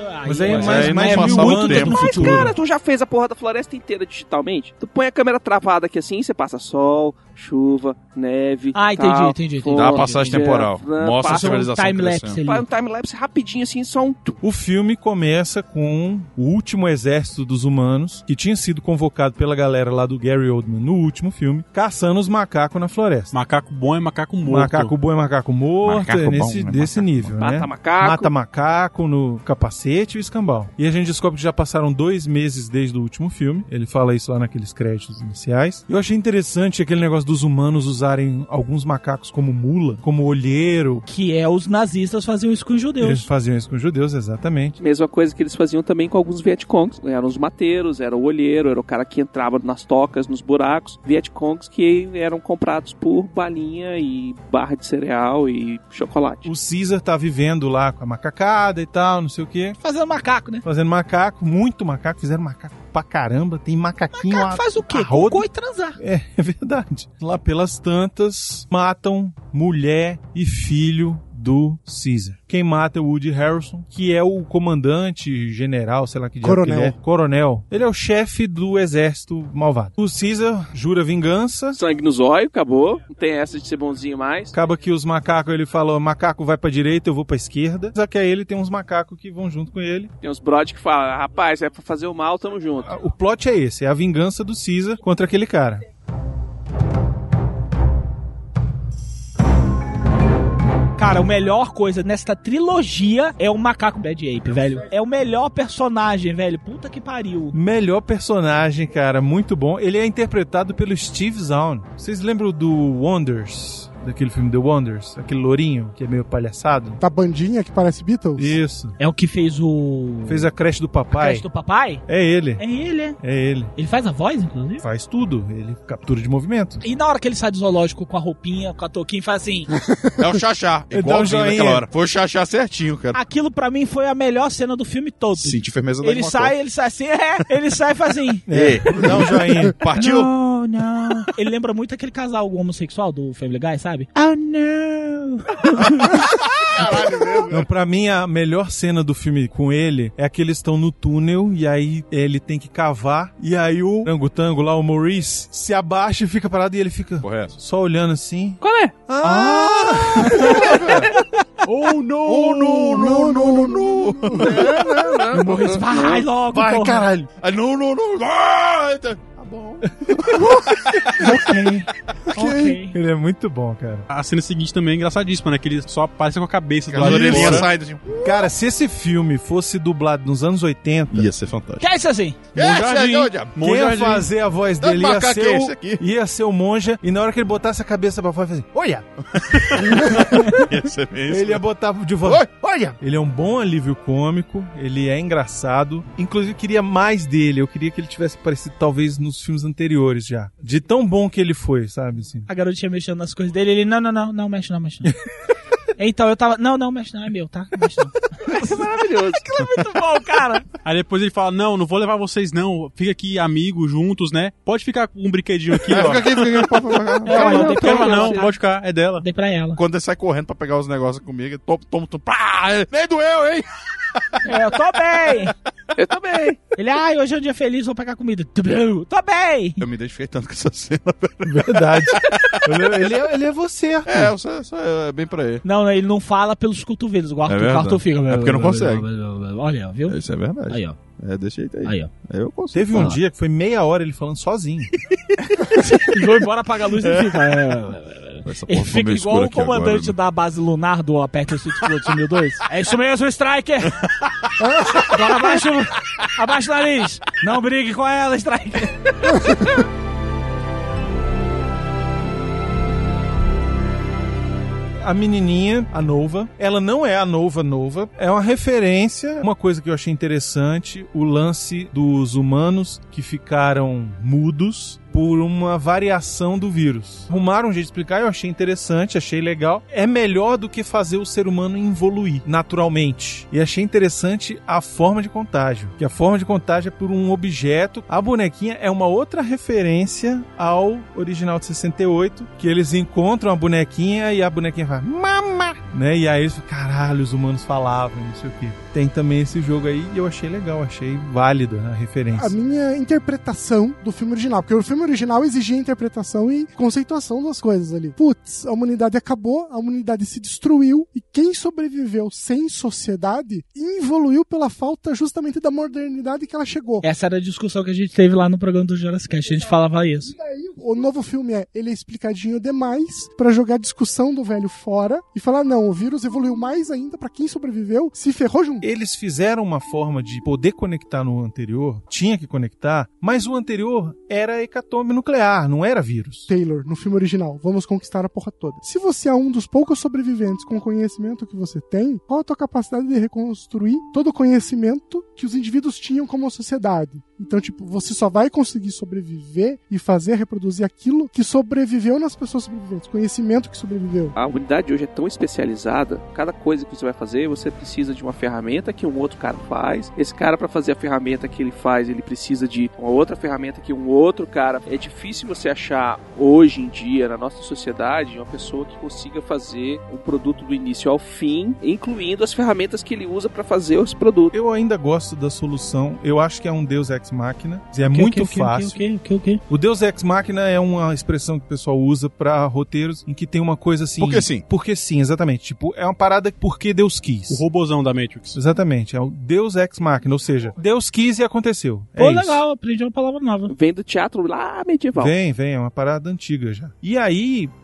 é mais muito tempo no futuro. Cara, tu já fez a porra da floresta inteira digitalmente? Tu põe a câmera travada aqui assim, você passa sol, chuva, neve. Ah, entendi. Dá a passagem temporal. Mostra a civilização time-lapse. Faz um time-lapse rapidinho assim, só um... O filme começa com o último exército dos humanos, que tinha sido convocado pela galera lá do Gary Oldman no último filme, caçando os macacos na floresta. Macaco bom é macaco morto. Macaco bom é macaco morto, desse nível, né? Mata macaco no capacete e o escambau. E a gente descobre que já passaram 2 meses desde o último filme. Ele fala isso lá naqueles créditos iniciais. Eu achei interessante aquele negócio dos humanos usarem alguns macacos como mula, como olheiro. Que é os nazistas faziam isso com os judeus. Eles faziam isso com os judeus, exatamente. Mesma coisa que eles faziam também com alguns Vietcongs. Eram os mateiros, era o olheiro, era o cara que entrava nas tocas, nos buracos. Vietcongs que eram comprados por balinha e barra de cereal e chocolate. O Caesar tá vivendo lá com a macacada e tal, não sei o quê. Fazendo macaco, né? Fazendo macaco, muito macaco. Fizeram macaco pra caramba. Tem macaquinho lá. Faz o quê? Cocô e transar. É verdade. Lá pelas tantas, matam mulher e filho do Caesar. Quem mata é o Woody Harrelson, que é o comandante general, sei lá que diabo que ele é. Coronel. Ele é o chefe do exército malvado. O Caesar jura vingança. Sangue no zóio, acabou. Não tem essa de ser bonzinho mais. Acaba que os macacos, ele falou, macaco vai pra direita, eu vou pra esquerda. Só que aí ele tem uns macacos que vão junto com ele. Tem uns brod que falam, rapaz, é pra fazer o mal, tamo junto. O plot é esse, é a vingança do Caesar contra aquele cara. Cara, a melhor coisa nesta trilogia é o macaco Bad Ape, velho. É o melhor personagem, velho. Puta que pariu. Melhor personagem, cara. Muito bom. Ele é interpretado pelo Steve Zahn. Vocês lembram do Wonders? daquele filme The Wonders? Aquele lourinho que é meio palhaçado? Da bandinha que parece Beatles? Isso. É o que fez o... Fez a creche do A papai. creche do papai? É ele. É ele, é. É ele. Ele faz a voz, inclusive? Faz tudo. Ele captura de movimento. E na hora que ele sai do zoológico com a roupinha, com a touquinha e faz assim... É o Xaxá. Ele dá um Igualzinho joinha. naquela hora. Foi o Xaxá certinho, cara. Aquilo pra mim foi a melhor cena do filme todo. Senti firmeza da Ele sai assim, ele sai e faz assim... Ei, Dá um joinha. partiu? Não. Ele lembra muito aquele casal homossexual do Family Guy, sabe? Oh, não. Não, pra mim, a melhor cena do filme com ele é que eles estão no túnel e aí ele tem que cavar e aí o Tango lá, o Maurice, se abaixa e fica parado e ele fica Correto. só olhando assim. Qual é? Oh, não! Oh, não. O Maurice, vai logo, Vai, porra. caralho! Ah, não. Ah, tá bom. Ok. Ele é muito bom, cara. A cena seguinte também é engraçadíssima, né? Que ele só aparece com a cabeça do As lado de orelhinhas fora. saem assim. Cara, se esse filme fosse dublado nos anos 80, Ia ser fantástico. Que é isso assim? quem ia fazer a voz Tanto dele ia macaco ser, é esse aqui? ia ser o Monja, e na hora que ele botasse a cabeça pra fora, ele fazia, olha! Ia ser mesmo. Ele ia botar de volta, olha! Ele é um bom alívio cômico, ele é engraçado, inclusive eu queria mais dele, eu queria que ele tivesse aparecido talvez nos filmes anteriores já, de tão bom que ele foi, sabe, assim. A garotinha mexendo nas coisas dele, ele, não, mexe não. Então eu tava, não, mexe não, é meu, tá? Mexe não. Isso é maravilhoso. Aquilo é muito bom, cara. Aí depois ele fala, não vou levar vocês não, fica aqui amigos, juntos, né? Pode ficar com um brinquedinho aqui, ó. Fica aqui. Eu dei pra Não, ela. pode ficar, é dela. Dei pra ela. Quando ele sai correndo pra pegar os negócios comigo, toma, pá, nem doeu, hein? Eu tô bem. Eu também. Ele, hoje é um dia feliz, vou pegar comida. Tô bem. Eu me identifiquei tanto com essa cena. Verdade. ele é você, Arthur. É bem pra ele. Não, ele não fala pelos cotovelos. O Arthur, verdade. o Arthur fica... É porque não consegue. Olha, viu? Isso é verdade. Aí, ó. É desse jeito aí. Aí, ó. Eu consigo. Teve um dia que foi meia hora ele falando sozinho. Vou embora, apaga a luz e fica... Essa Ele porra ficou fica meio igual escura o aqui agora, comandante né? da base lunar do Aperta o Cinto Piloto 2002. É isso mesmo, Striker! Agora abaixa o nariz! Não brigue com ela, Striker! A menininha, a Nova, ela não é a Nova, é uma referência, uma coisa que eu achei interessante, o lance dos humanos que ficaram mudos por uma variação do vírus. Arrumaram um jeito de explicar, eu achei interessante, achei legal. É melhor do que fazer o ser humano evoluir naturalmente. E achei interessante a forma de contágio, que a forma de contágio é por um objeto. A bonequinha é uma outra referência ao original de 68, que eles encontram a bonequinha e a bonequinha fala, mama, né? E aí eles falam, caralho, os humanos falavam, não sei o quê. Tem também esse jogo aí e eu achei legal, achei válida a referência. A minha interpretação do filme original, porque o filme original exigia interpretação e conceituação das coisas ali. Putz, a humanidade acabou, a humanidade se destruiu e quem sobreviveu sem sociedade evoluiu pela falta justamente da modernidade que ela chegou. Essa era a discussão que a gente teve lá no programa do Jurassic Cast, a gente falava isso. Daí, o novo filme ele é explicadinho demais pra jogar a discussão do velho fora e falar, não, o vírus evoluiu mais ainda pra quem sobreviveu, se ferrou junto. Eles fizeram uma forma de poder conectar no anterior, tinha que conectar, mas o anterior era hecatombe nuclear, não era vírus. Taylor, no filme original, vamos conquistar a porra toda. Se você é um dos poucos sobreviventes com o conhecimento que você tem, qual a tua capacidade de reconstruir todo o conhecimento que os indivíduos tinham como sociedade? Então, tipo, você só vai conseguir sobreviver e fazer, reproduzir aquilo que sobreviveu nas pessoas sobreviventes, conhecimento que sobreviveu. A unidade hoje é tão especializada, cada coisa que você vai fazer, você precisa de uma ferramenta que um outro cara faz. Esse cara, para fazer a ferramenta que ele faz, ele precisa de uma outra ferramenta que um outro cara. É difícil você achar, hoje em dia, na nossa sociedade, uma pessoa que consiga fazer um produto do início ao fim, incluindo as ferramentas que ele usa para fazer os produtos. Eu ainda gosto da solução, eu acho que é um Deus Ex Machina, é muito fácil. O Deus Ex Machina é uma expressão que o pessoal usa pra roteiros em que tem uma coisa assim... Porque sim. Porque sim, exatamente. Tipo, é uma parada porque Deus quis. O robozão da Matrix. Exatamente, é o Deus Ex Machina, ou seja, Deus quis e aconteceu. Pô, É isso. legal, aprendi uma palavra nova. Vem do teatro lá medieval. Vem, é uma parada antiga já. E aí,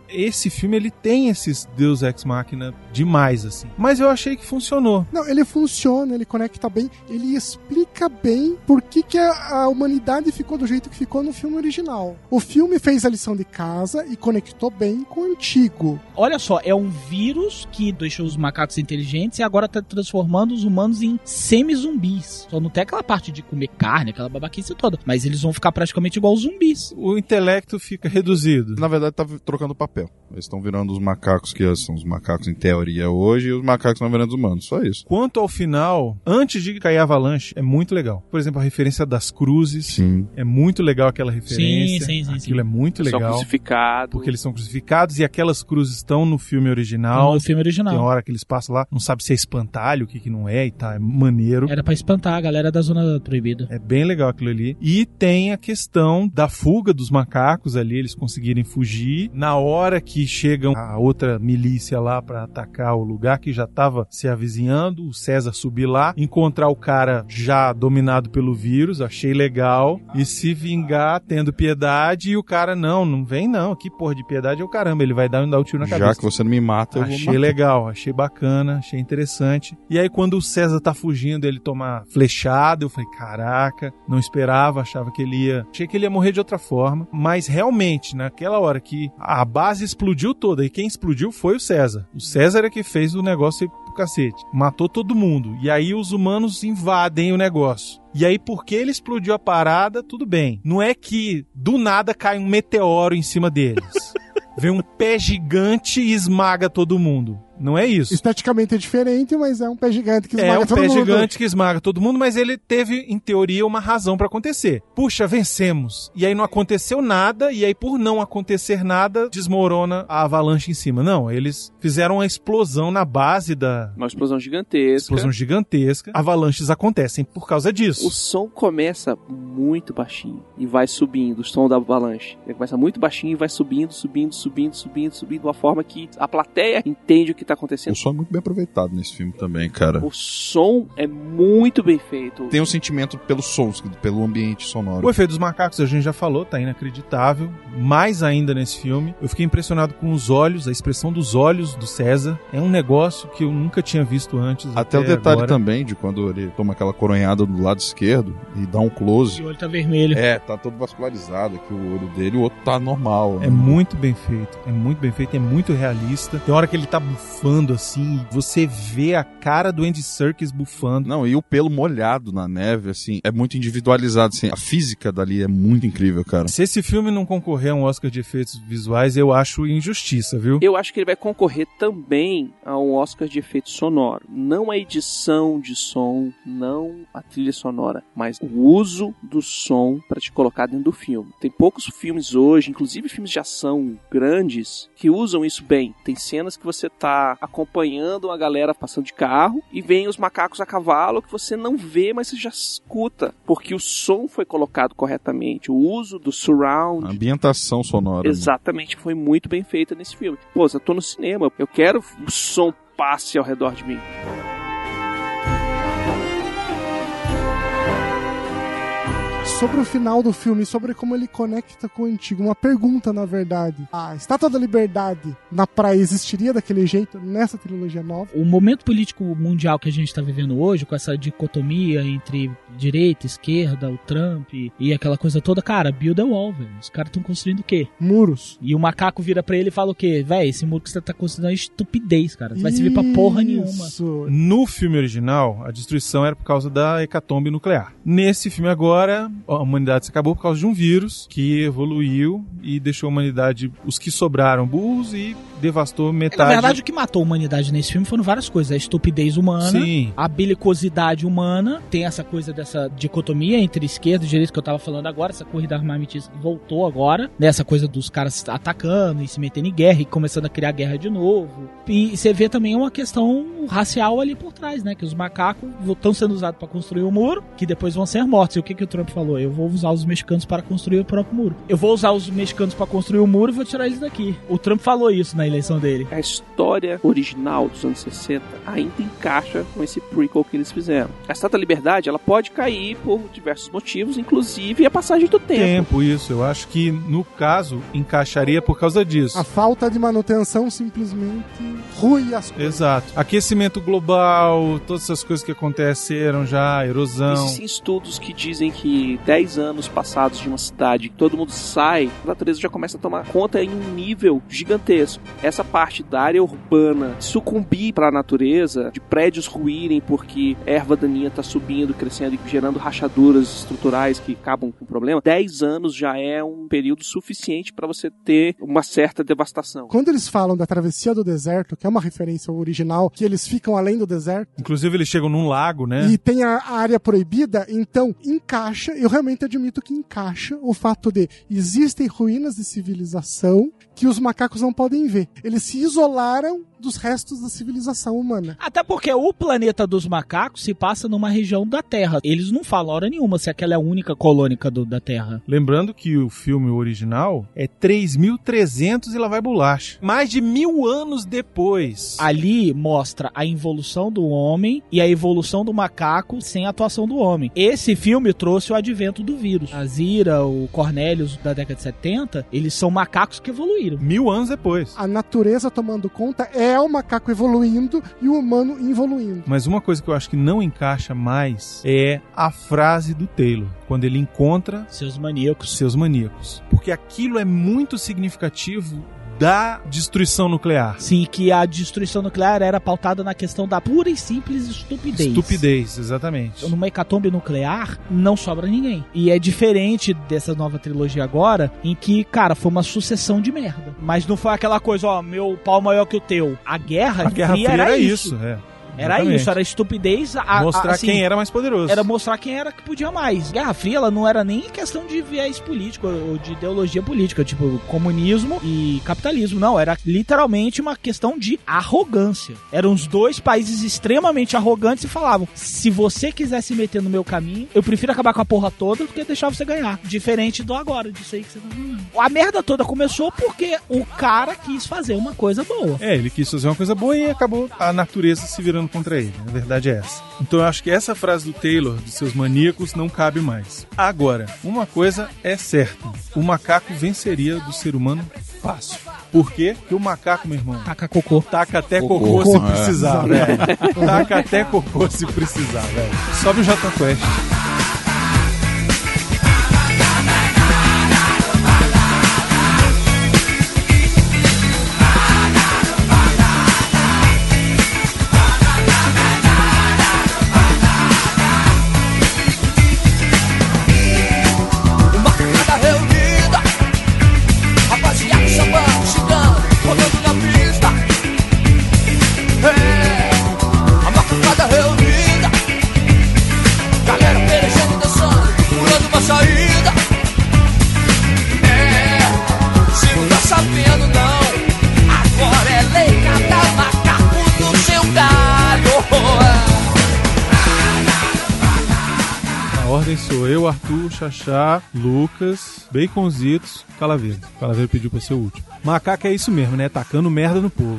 esse filme ele tem esses Deus Ex Machina demais, assim. Mas eu achei que funcionou. Não, ele funciona, ele conecta bem, ele explica bem por que a humanidade ficou do jeito que ficou no filme original. O filme fez a lição de casa e conectou bem com o antigo. Olha só, é um vírus que deixou os macacos inteligentes e agora tá transformando os humanos em semi-zumbis. Só não tem aquela parte de comer carne, aquela babaquice toda. Mas eles vão ficar praticamente igual os zumbis. O intelecto fica reduzido. Na verdade, tá trocando papel. Eles estão virando os macacos que são os macacos em teoria hoje e os macacos estão virando os humanos. Só isso. Quanto ao final, antes de cair a avalanche, é muito legal. Por exemplo, a referência das cruzes. Sim. É muito legal aquela referência. Sim. Aquilo é muito legal. São crucificados. Porque eles são crucificados e aquelas cruzes estão no filme original. No filme original. Tem uma hora que eles passam lá, não sabe se é espantalho, o que não é, e tá, é maneiro. Era pra espantar a galera da Zona Proibida. É bem legal aquilo ali. E tem a questão da fuga dos macacos ali, eles conseguirem fugir. Na hora que chegam a outra milícia lá pra atacar o lugar que já tava se avizinhando, o César subir lá, encontrar o cara já dominado pelo vírus, achei legal, e se vingar tendo piedade, e o cara, não vem não, que porra de piedade é o caramba, ele vai dar o tiro na cabeça. Já que você não me mata, eu vou Achei matar. legal, achei bacana, achei interessante. E aí quando o César tá fugindo, ele toma flechada, eu falei, caraca, não esperava, achava que ele ia... Achei que ele ia morrer de outra forma, mas realmente, naquela hora que a base explodiu toda, e quem explodiu foi o César. O César é que fez o negócio ir pro cacete. Matou todo mundo. E aí os humanos invadem o negócio. E aí, porque ele explodiu a parada, tudo bem. Não é que do nada cai um meteoro em cima deles. Vem um pé gigante e esmaga todo mundo. Não é isso. Esteticamente é diferente, mas é um pé gigante que esmaga todo mundo. É um pé gigante que esmaga todo mundo, mas ele teve, em teoria, uma razão pra acontecer. Puxa, vencemos. E aí não aconteceu nada, e aí por não acontecer nada, desmorona a avalanche em cima. Não, eles fizeram uma explosão na base da... Uma explosão gigantesca. Explosão gigantesca. Avalanches acontecem por causa disso. O som começa muito baixinho e vai subindo, o som da avalanche. Ele começa muito baixinho e vai subindo, de uma forma que a plateia entende o que tá acontecendo. O som é muito bem aproveitado nesse filme também, cara. O som é muito bem feito. Tem um sentimento pelos sons, pelo ambiente sonoro. O efeito dos macacos, a gente já falou, tá inacreditável. Mais ainda nesse filme. Eu fiquei impressionado com os olhos, a expressão dos olhos do César. É um negócio que eu nunca tinha visto antes. Até o detalhe agora. também de quando ele toma aquela coronhada do lado esquerdo e dá um close. E o olho tá vermelho. É, tá todo vascularizado aqui o olho dele, o outro tá normal. É muito bem feito, é muito realista. Tem hora que ele tá bufando assim, e você vê a cara do Andy Serkis bufando. Não, e o pelo molhado na neve, assim, é muito individualizado, assim, a física dali é muito incrível, cara. Se esse filme não concorrer a um Oscar de efeitos visuais, eu acho injustiça, viu? Eu acho que ele vai concorrer também a um Oscar de efeito sonoro. Não a edição de som, não a trilha sonora, mas o uso do som para te colocar dentro do filme. Tem poucos filmes hoje, inclusive filmes de ação grandes, que usam isso bem. Tem cenas que você tá acompanhando uma galera passando de carro e vem os macacos a cavalo que você não vê, mas você já escuta, porque o som foi colocado corretamente, o uso do surround, a ambientação sonora. Exatamente, foi muito bem feita nesse filme. Pô, eu tô no cinema, eu quero o som passe ao redor de mim. Sobre o final do filme, sobre como ele conecta com o antigo, uma pergunta, na verdade. A Estátua da Liberdade na praia existiria daquele jeito nessa trilogia nova? O momento político mundial que a gente tá vivendo hoje, com essa dicotomia entre direita, esquerda, o Trump e aquela coisa toda, cara, build a wall, velho. Os caras estão construindo o quê? Muros. E o macaco vira pra ele e fala o quê? Véi, esse muro que você tá construindo é estupidez, cara. Não vai servir pra porra nenhuma. No filme original, a destruição era por causa da hecatombe nuclear. Nesse filme agora, a humanidade se acabou por causa de um vírus que evoluiu e deixou a humanidade, os que sobraram, burros, e devastou metade. Na verdade, o que matou a humanidade nesse filme foram várias coisas. A estupidez humana, sim, a belicosidade humana, tem essa coisa dessa dicotomia entre esquerda e direita que eu tava falando agora, essa corrida armamentista que voltou agora, né? Essa coisa dos caras atacando e se metendo em guerra e começando a criar guerra de novo. E você vê também uma questão racial ali por trás, né? Que os macacos estão sendo usados para construir o muro, que depois vão ser mortos. E o que o Trump falou? Eu vou usar os mexicanos para construir o próprio muro. Eu vou usar os mexicanos para construir o muro e vou tirar eles daqui. O Trump falou isso, né? na eleição dele. A história original dos anos 60 ainda encaixa com esse prequel que eles fizeram. A Estátua da Liberdade, ela pode cair por diversos motivos, inclusive a passagem do tempo. Isso. Eu acho que, no caso, encaixaria por causa disso. A falta de manutenção simplesmente rui as coisas. Exato. Aquecimento global, todas essas coisas que aconteceram já, erosão. Existem estudos que dizem que 10 anos passados de uma cidade, que todo mundo sai, a natureza já começa a tomar conta em um nível gigantesco. Essa parte da área urbana sucumbir para a natureza, de prédios ruírem porque erva daninha está subindo, crescendo e gerando rachaduras estruturais que acabam com o problema, 10 anos já é um período suficiente para você ter uma certa devastação. Quando eles falam da travessia do deserto, que é uma referência ao original, que eles ficam além do deserto. Inclusive eles chegam num lago, né? E tem a área proibida, então encaixa, eu realmente admito que encaixa o fato de existem ruínas de civilização que os macacos não podem ver. Eles se isolaram dos restos da civilização humana. Até porque o planeta dos macacos se passa numa região da Terra. Eles não falam hora nenhuma se aquela é a única colônia da Terra. Lembrando que o filme original é 3.300 e lá vai bolacha. Mais de 1000 anos depois. Ali mostra a evolução do homem e a evolução do macaco sem a atuação do homem. Esse filme trouxe o advento do vírus. A Zira, o Cornelius da década de 70, eles são macacos que evoluíram. 1000 anos depois. A natureza tomando conta é o macaco evoluindo e o humano involuindo. Mas uma coisa que eu acho que não encaixa mais é a frase do Taylor, quando ele encontra seus maníacos. Porque aquilo é muito significativo da destruição nuclear. Sim, que a destruição nuclear era pautada na questão da pura e simples estupidez. Estupidez, exatamente. Numa hecatombe nuclear, não sobra ninguém. E é diferente dessa nova trilogia agora, em que, cara, foi uma sucessão de merda. Mas não foi aquela coisa, ó, meu pau maior que o teu. A Guerra Fria era isso. Era Exatamente. isso, era estupidez. Mostrar assim, quem era mais poderoso. Era mostrar quem era que podia mais. Guerra Fria, ela não era nem questão de viés político ou de ideologia política, tipo comunismo e capitalismo. Não, era literalmente uma questão de arrogância. Eram os dois países extremamente arrogantes e falavam, se você quiser se meter no meu caminho, eu prefiro acabar com a porra toda do que deixar você ganhar. Diferente do agora, disso aí que você tá falando. A merda toda começou porque o cara quis fazer uma coisa boa. Ele quis fazer uma coisa boa e acabou a natureza se virando contra ele. A verdade é essa. Então eu acho que essa frase do Taylor, de seus maníacos, não cabe mais. Agora, uma coisa é certa. O macaco venceria do ser humano fácil. Por quê? Porque o macaco, meu irmão... Taca cocô. Taca até cocô se precisar, velho. Taca até cocô se precisar, velho. Sobe o Jota Quest. Sou eu, Arthur, Xaxá, Lucas, Baconzitos, Calaveiro. Calaveiro pediu pra ser o último. Macaco é isso mesmo, né? Tacando merda no povo.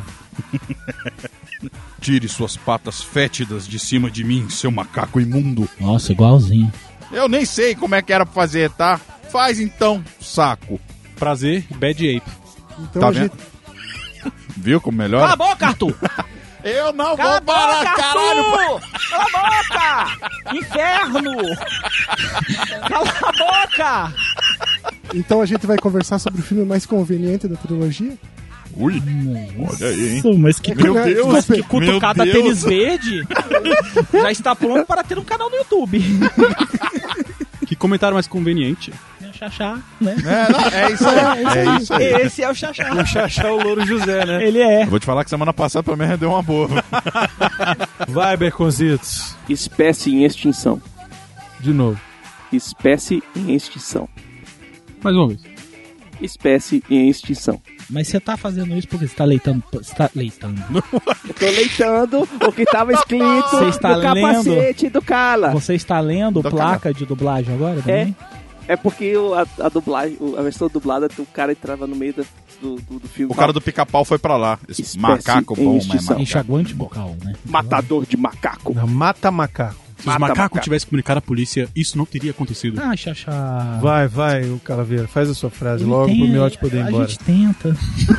Tire suas patas fétidas de cima de mim, seu macaco imundo. Nossa, igualzinho. Eu nem sei como é que era pra fazer, tá? Faz então, saco. Prazer, Bad Ape. Então Tá a vendo? gente... Viu como melhora? Cala a boca, Arthur! Eu não Cala vou parar, boca, caralho! Arthur! Cala a boca! Inferno! Cala a boca! Então a gente vai conversar sobre o filme mais conveniente da trilogia? Ui, olha aí, hein? Mas que, Meu Deus, mas que cutucada meu Deus. tênis verde já está pronto para ter um canal no YouTube. Que comentário mais conveniente. Xaxá, né? É isso aí. É isso aí. Esse é o Xaxá. O Xaxá é o Louro José, né? Ele é. Eu vou te falar que semana passada pra mim rendeu uma boa. Vai, Baconzitos. Espécie em extinção. De novo. Espécie em extinção. Mais uma vez. Espécie em extinção. Mas você tá fazendo isso porque você tá leitando. Você tá leitando. Eu tô leitando o que tava escrito Você está no capacete do Cala. Você está lendo Do placa de dublagem agora também? É porque a dublagem, a versão dublada, o cara entrava no meio do filme. O cara do Pica-Pau foi pra lá. Esse Espécie macaco bom, mas Enxaguante bucal, né? Matador de macaco. Não, mata macaco. Se os macacos tivessem comunicado à polícia, isso não teria acontecido. Ah, Xaxá. Vai, o Calaveira, faz a sua frase Ele logo tem- pro Miotti poder ir embora. A gente tenta.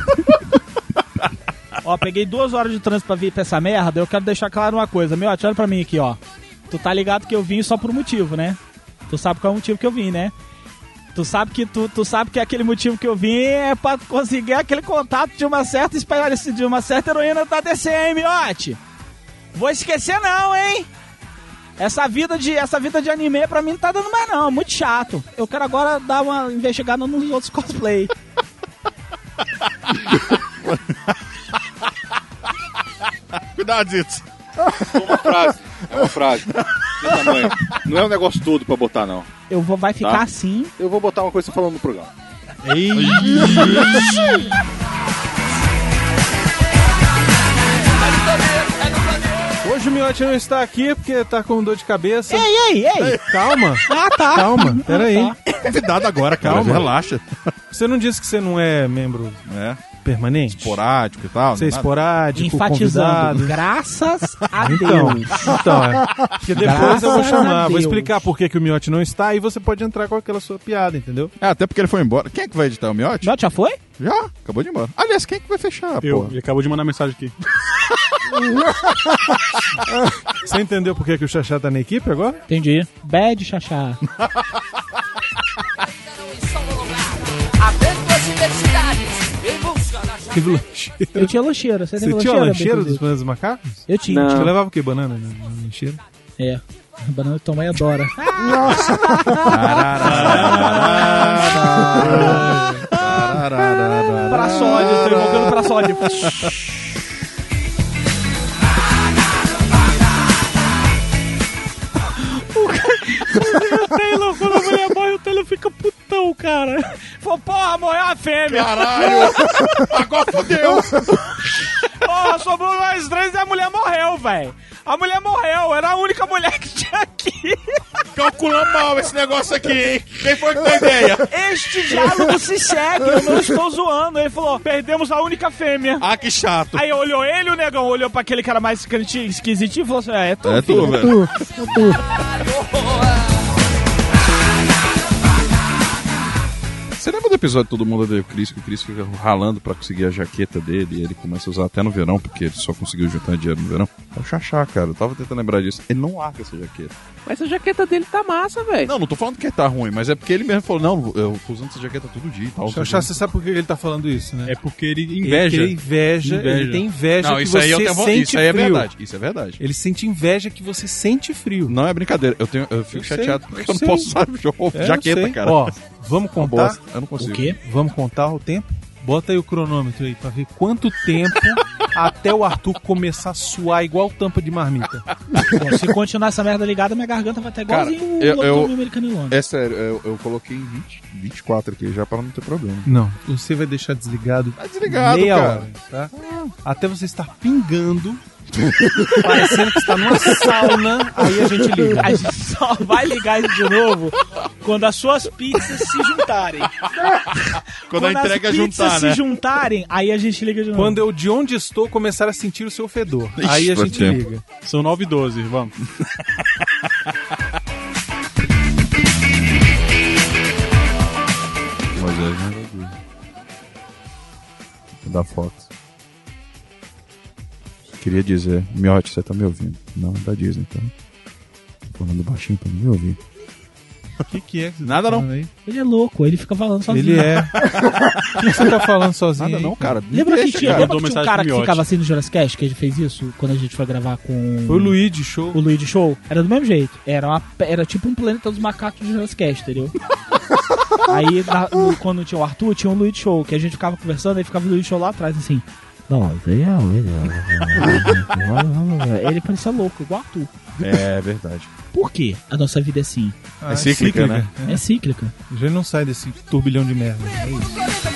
Ó, peguei 2 horas de trânsito pra vir pra essa merda. Eu quero deixar claro uma coisa. Miotti, olha pra mim aqui, ó. Tu tá ligado que eu vim só por um motivo, né? Tu sabe qual é o motivo que eu vim, né? Tu sabe que aquele motivo que eu vim é pra conseguir aquele contato de uma certa heroína da DC, hein, Miotti? Vou esquecer não, hein? Essa vida de anime pra mim não tá dando mais não, é muito chato. Eu quero agora dar uma investigada nos outros cosplay. Cuidado, Zito. É uma frase. Desse tamanho. Não é um negócio todo pra botar, não. Vai ficar Tá. assim. Eu vou botar uma coisa falando no programa. Hoje o Miotti não está aqui porque tá com dor de cabeça. Ei! Calma, Ah, tá. calma, peraí. Convidado agora, cara. Calma. Relaxa. Você não disse que você não é membro permanente? Esporádico e tal. Você é não é nada. esporádico, Enfatizando. convidado. Graças a Então, Deus. porque depois Graças eu vou a chamar, vou Deus. explicar por que o Miotti não está e você pode entrar com aquela sua piada, entendeu? Até porque ele foi embora. Quem é que vai editar o Miotti? Miotti já foi? Já, acabou de ir embora. Aliás, quem é que vai fechar, Eu, porra? ele acabou de mandar mensagem aqui. Você entendeu por que o Xaxá tá na equipe agora? Entendi. Bad, Xaxá. Teve lancheira. Eu tinha lancheira. Você teve Você tinha lancheira, lancheira dos Beto? Planetas Macacos? Eu tinha. Não. Você levava o quê? Banana na lancheira? É. A banana de tua mãe adora. Pra sódio, eu tô invocando pra sódio. O Taylor, quando a mulher morre, o Taylor fica putão, cara. Falou, porra, morreu a fêmea. Caralho! Agora fodeu! Porra, sobrou nós 3 e a mulher morreu, velho. A mulher morreu, era a única mulher que tinha aqui. Calculando mal esse negócio aqui, hein? Quem foi que deu ideia? Este diálogo se segue, eu não estou zoando. Ele falou, perdemos a única fêmea. Ah, que chato. Aí olhou ele, o negão olhou pra aquele cara mais esquisitinho e falou assim, é tu, É filho. tu, velho. Você lembra do episódio de Todo Mundo Odeia o Chris, que o Chris fica ralando pra conseguir a jaqueta dele e ele começa a usar até no verão, porque ele só conseguiu juntar dinheiro no verão? É o Xaxá, cara. Eu tava tentando lembrar disso. Ele não larga essa jaqueta. Mas a jaqueta dele tá massa, velho. Não tô falando que tá ruim, mas é porque ele mesmo falou, não, eu tô usando essa jaqueta todo dia e tal. Xaxá, você sabe por que ele tá falando isso, né? É porque ele inveja. Ele tem inveja Não, que isso aí você eu tenho sente isso aí é frio. verdade. Isso é verdade. Ele sente inveja que você sente frio. Não é brincadeira. Eu fico Eu chateado sei, porque eu eu não sei. posso usar É, eu jaqueta, sei. cara. Ó, vamos Uma contar? bosta. Eu não consigo. O quê? Vamos contar o tempo? Bota aí o cronômetro aí pra ver quanto tempo até o Arthur começar a suar igual tampa de marmita. Bom, se continuar essa merda ligada, minha garganta vai estar Cara, igualzinho eu- o lobisomem americano em Londres. É sério, eu coloquei em 24 aqui já pra não ter problema. Não, você vai deixar desligado, Tá desligado, meia cara. hora, tá? Até você estar pingando, parecendo que está numa sauna, aí a gente liga. A gente só vai ligar isso de novo quando as suas pizzas se juntarem. Quando a entrega as pizzas juntar, se né? juntarem, aí a gente liga de novo. Quando eu de onde estou começar a sentir o seu fedor, Ixi, aí a faz gente tempo. liga. São 9h12, vamos. Moisés não vai vir. Da Fox. Queria dizer, Miotti, você tá me ouvindo? Não, é da Disney, então. Tô falando baixinho pra me ouvir. O que é? Que você Nada tá não. falando aí? Ele é louco, ele fica falando sozinho. Ele é. O que você tá falando sozinho? Nada aí, não, cara. Me Lembra que deixa, tinha, cara. lembra que Mandou tinha um mensagem cara pro que Miotti. ficava assim no Jurassic Cast, que a gente fez isso quando a gente foi gravar com Foi o Luigi Show. o Luigi Show? Era do mesmo jeito. Era tipo um planeta dos macacos do Jurassic Cast, entendeu? Aí, quando tinha o Arthur, tinha o Luigi Show, que a gente ficava conversando, aí ficava o Luigi Show lá atrás, assim. Não, ele parecia louco, igual o Arthur. É verdade. Por quê? A nossa vida é assim. Ah, É cíclica, né? É cíclica. A gente não sai desse turbilhão de merda. É isso.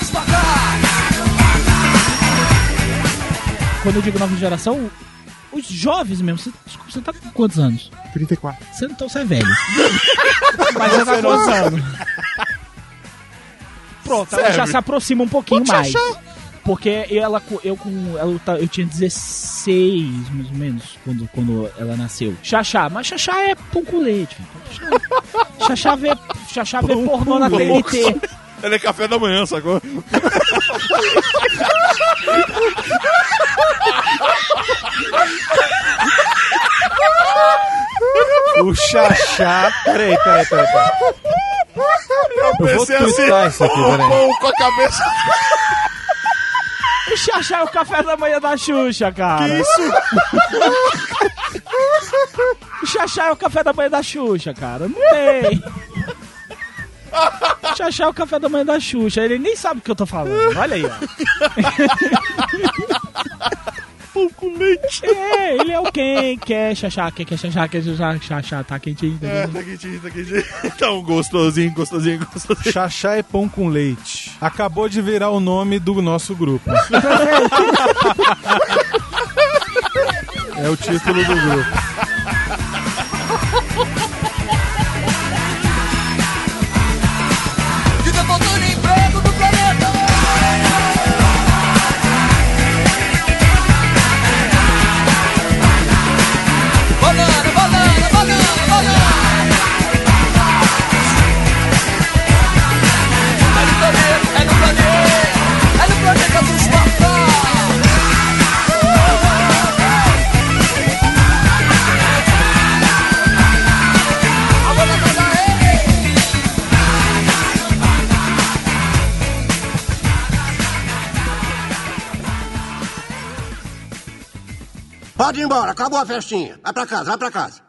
Quando eu digo nova geração, os jovens mesmo. Você tá com quantos anos? 34. Então você é velho. Mas você tá com quantos anos? pronto, ela já se aproxima um pouquinho mais. Porque eu tinha 16, mais ou menos, quando ela nasceu. Xaxá, mas Xaxá é pão com leite. Xaxá vê pornô na TNT. Ele é café da manhã, sacou? O Xaxá... Peraí. Eu vou twittar isso aqui, peraí. Pão com a cabeça... O Xaxá é o café da manhã da Xuxa, cara. Que isso? O Xaxá é o café da manhã da Xuxa, cara. Não tem. O Xaxá é o café da manhã da Xuxa. Ele nem sabe o que eu tô falando. Olha aí, ó. Pão com leite. É, ele é o quem quer Xaxá, quem quer Xaxá, quer Xaxá, tá quentinho. Tá quentinho. Então, gostosinho. Xaxá é pão com leite. Acabou de virar o nome do nosso grupo. É o título do grupo. Pode ir embora, acabou a festinha. Vai pra casa.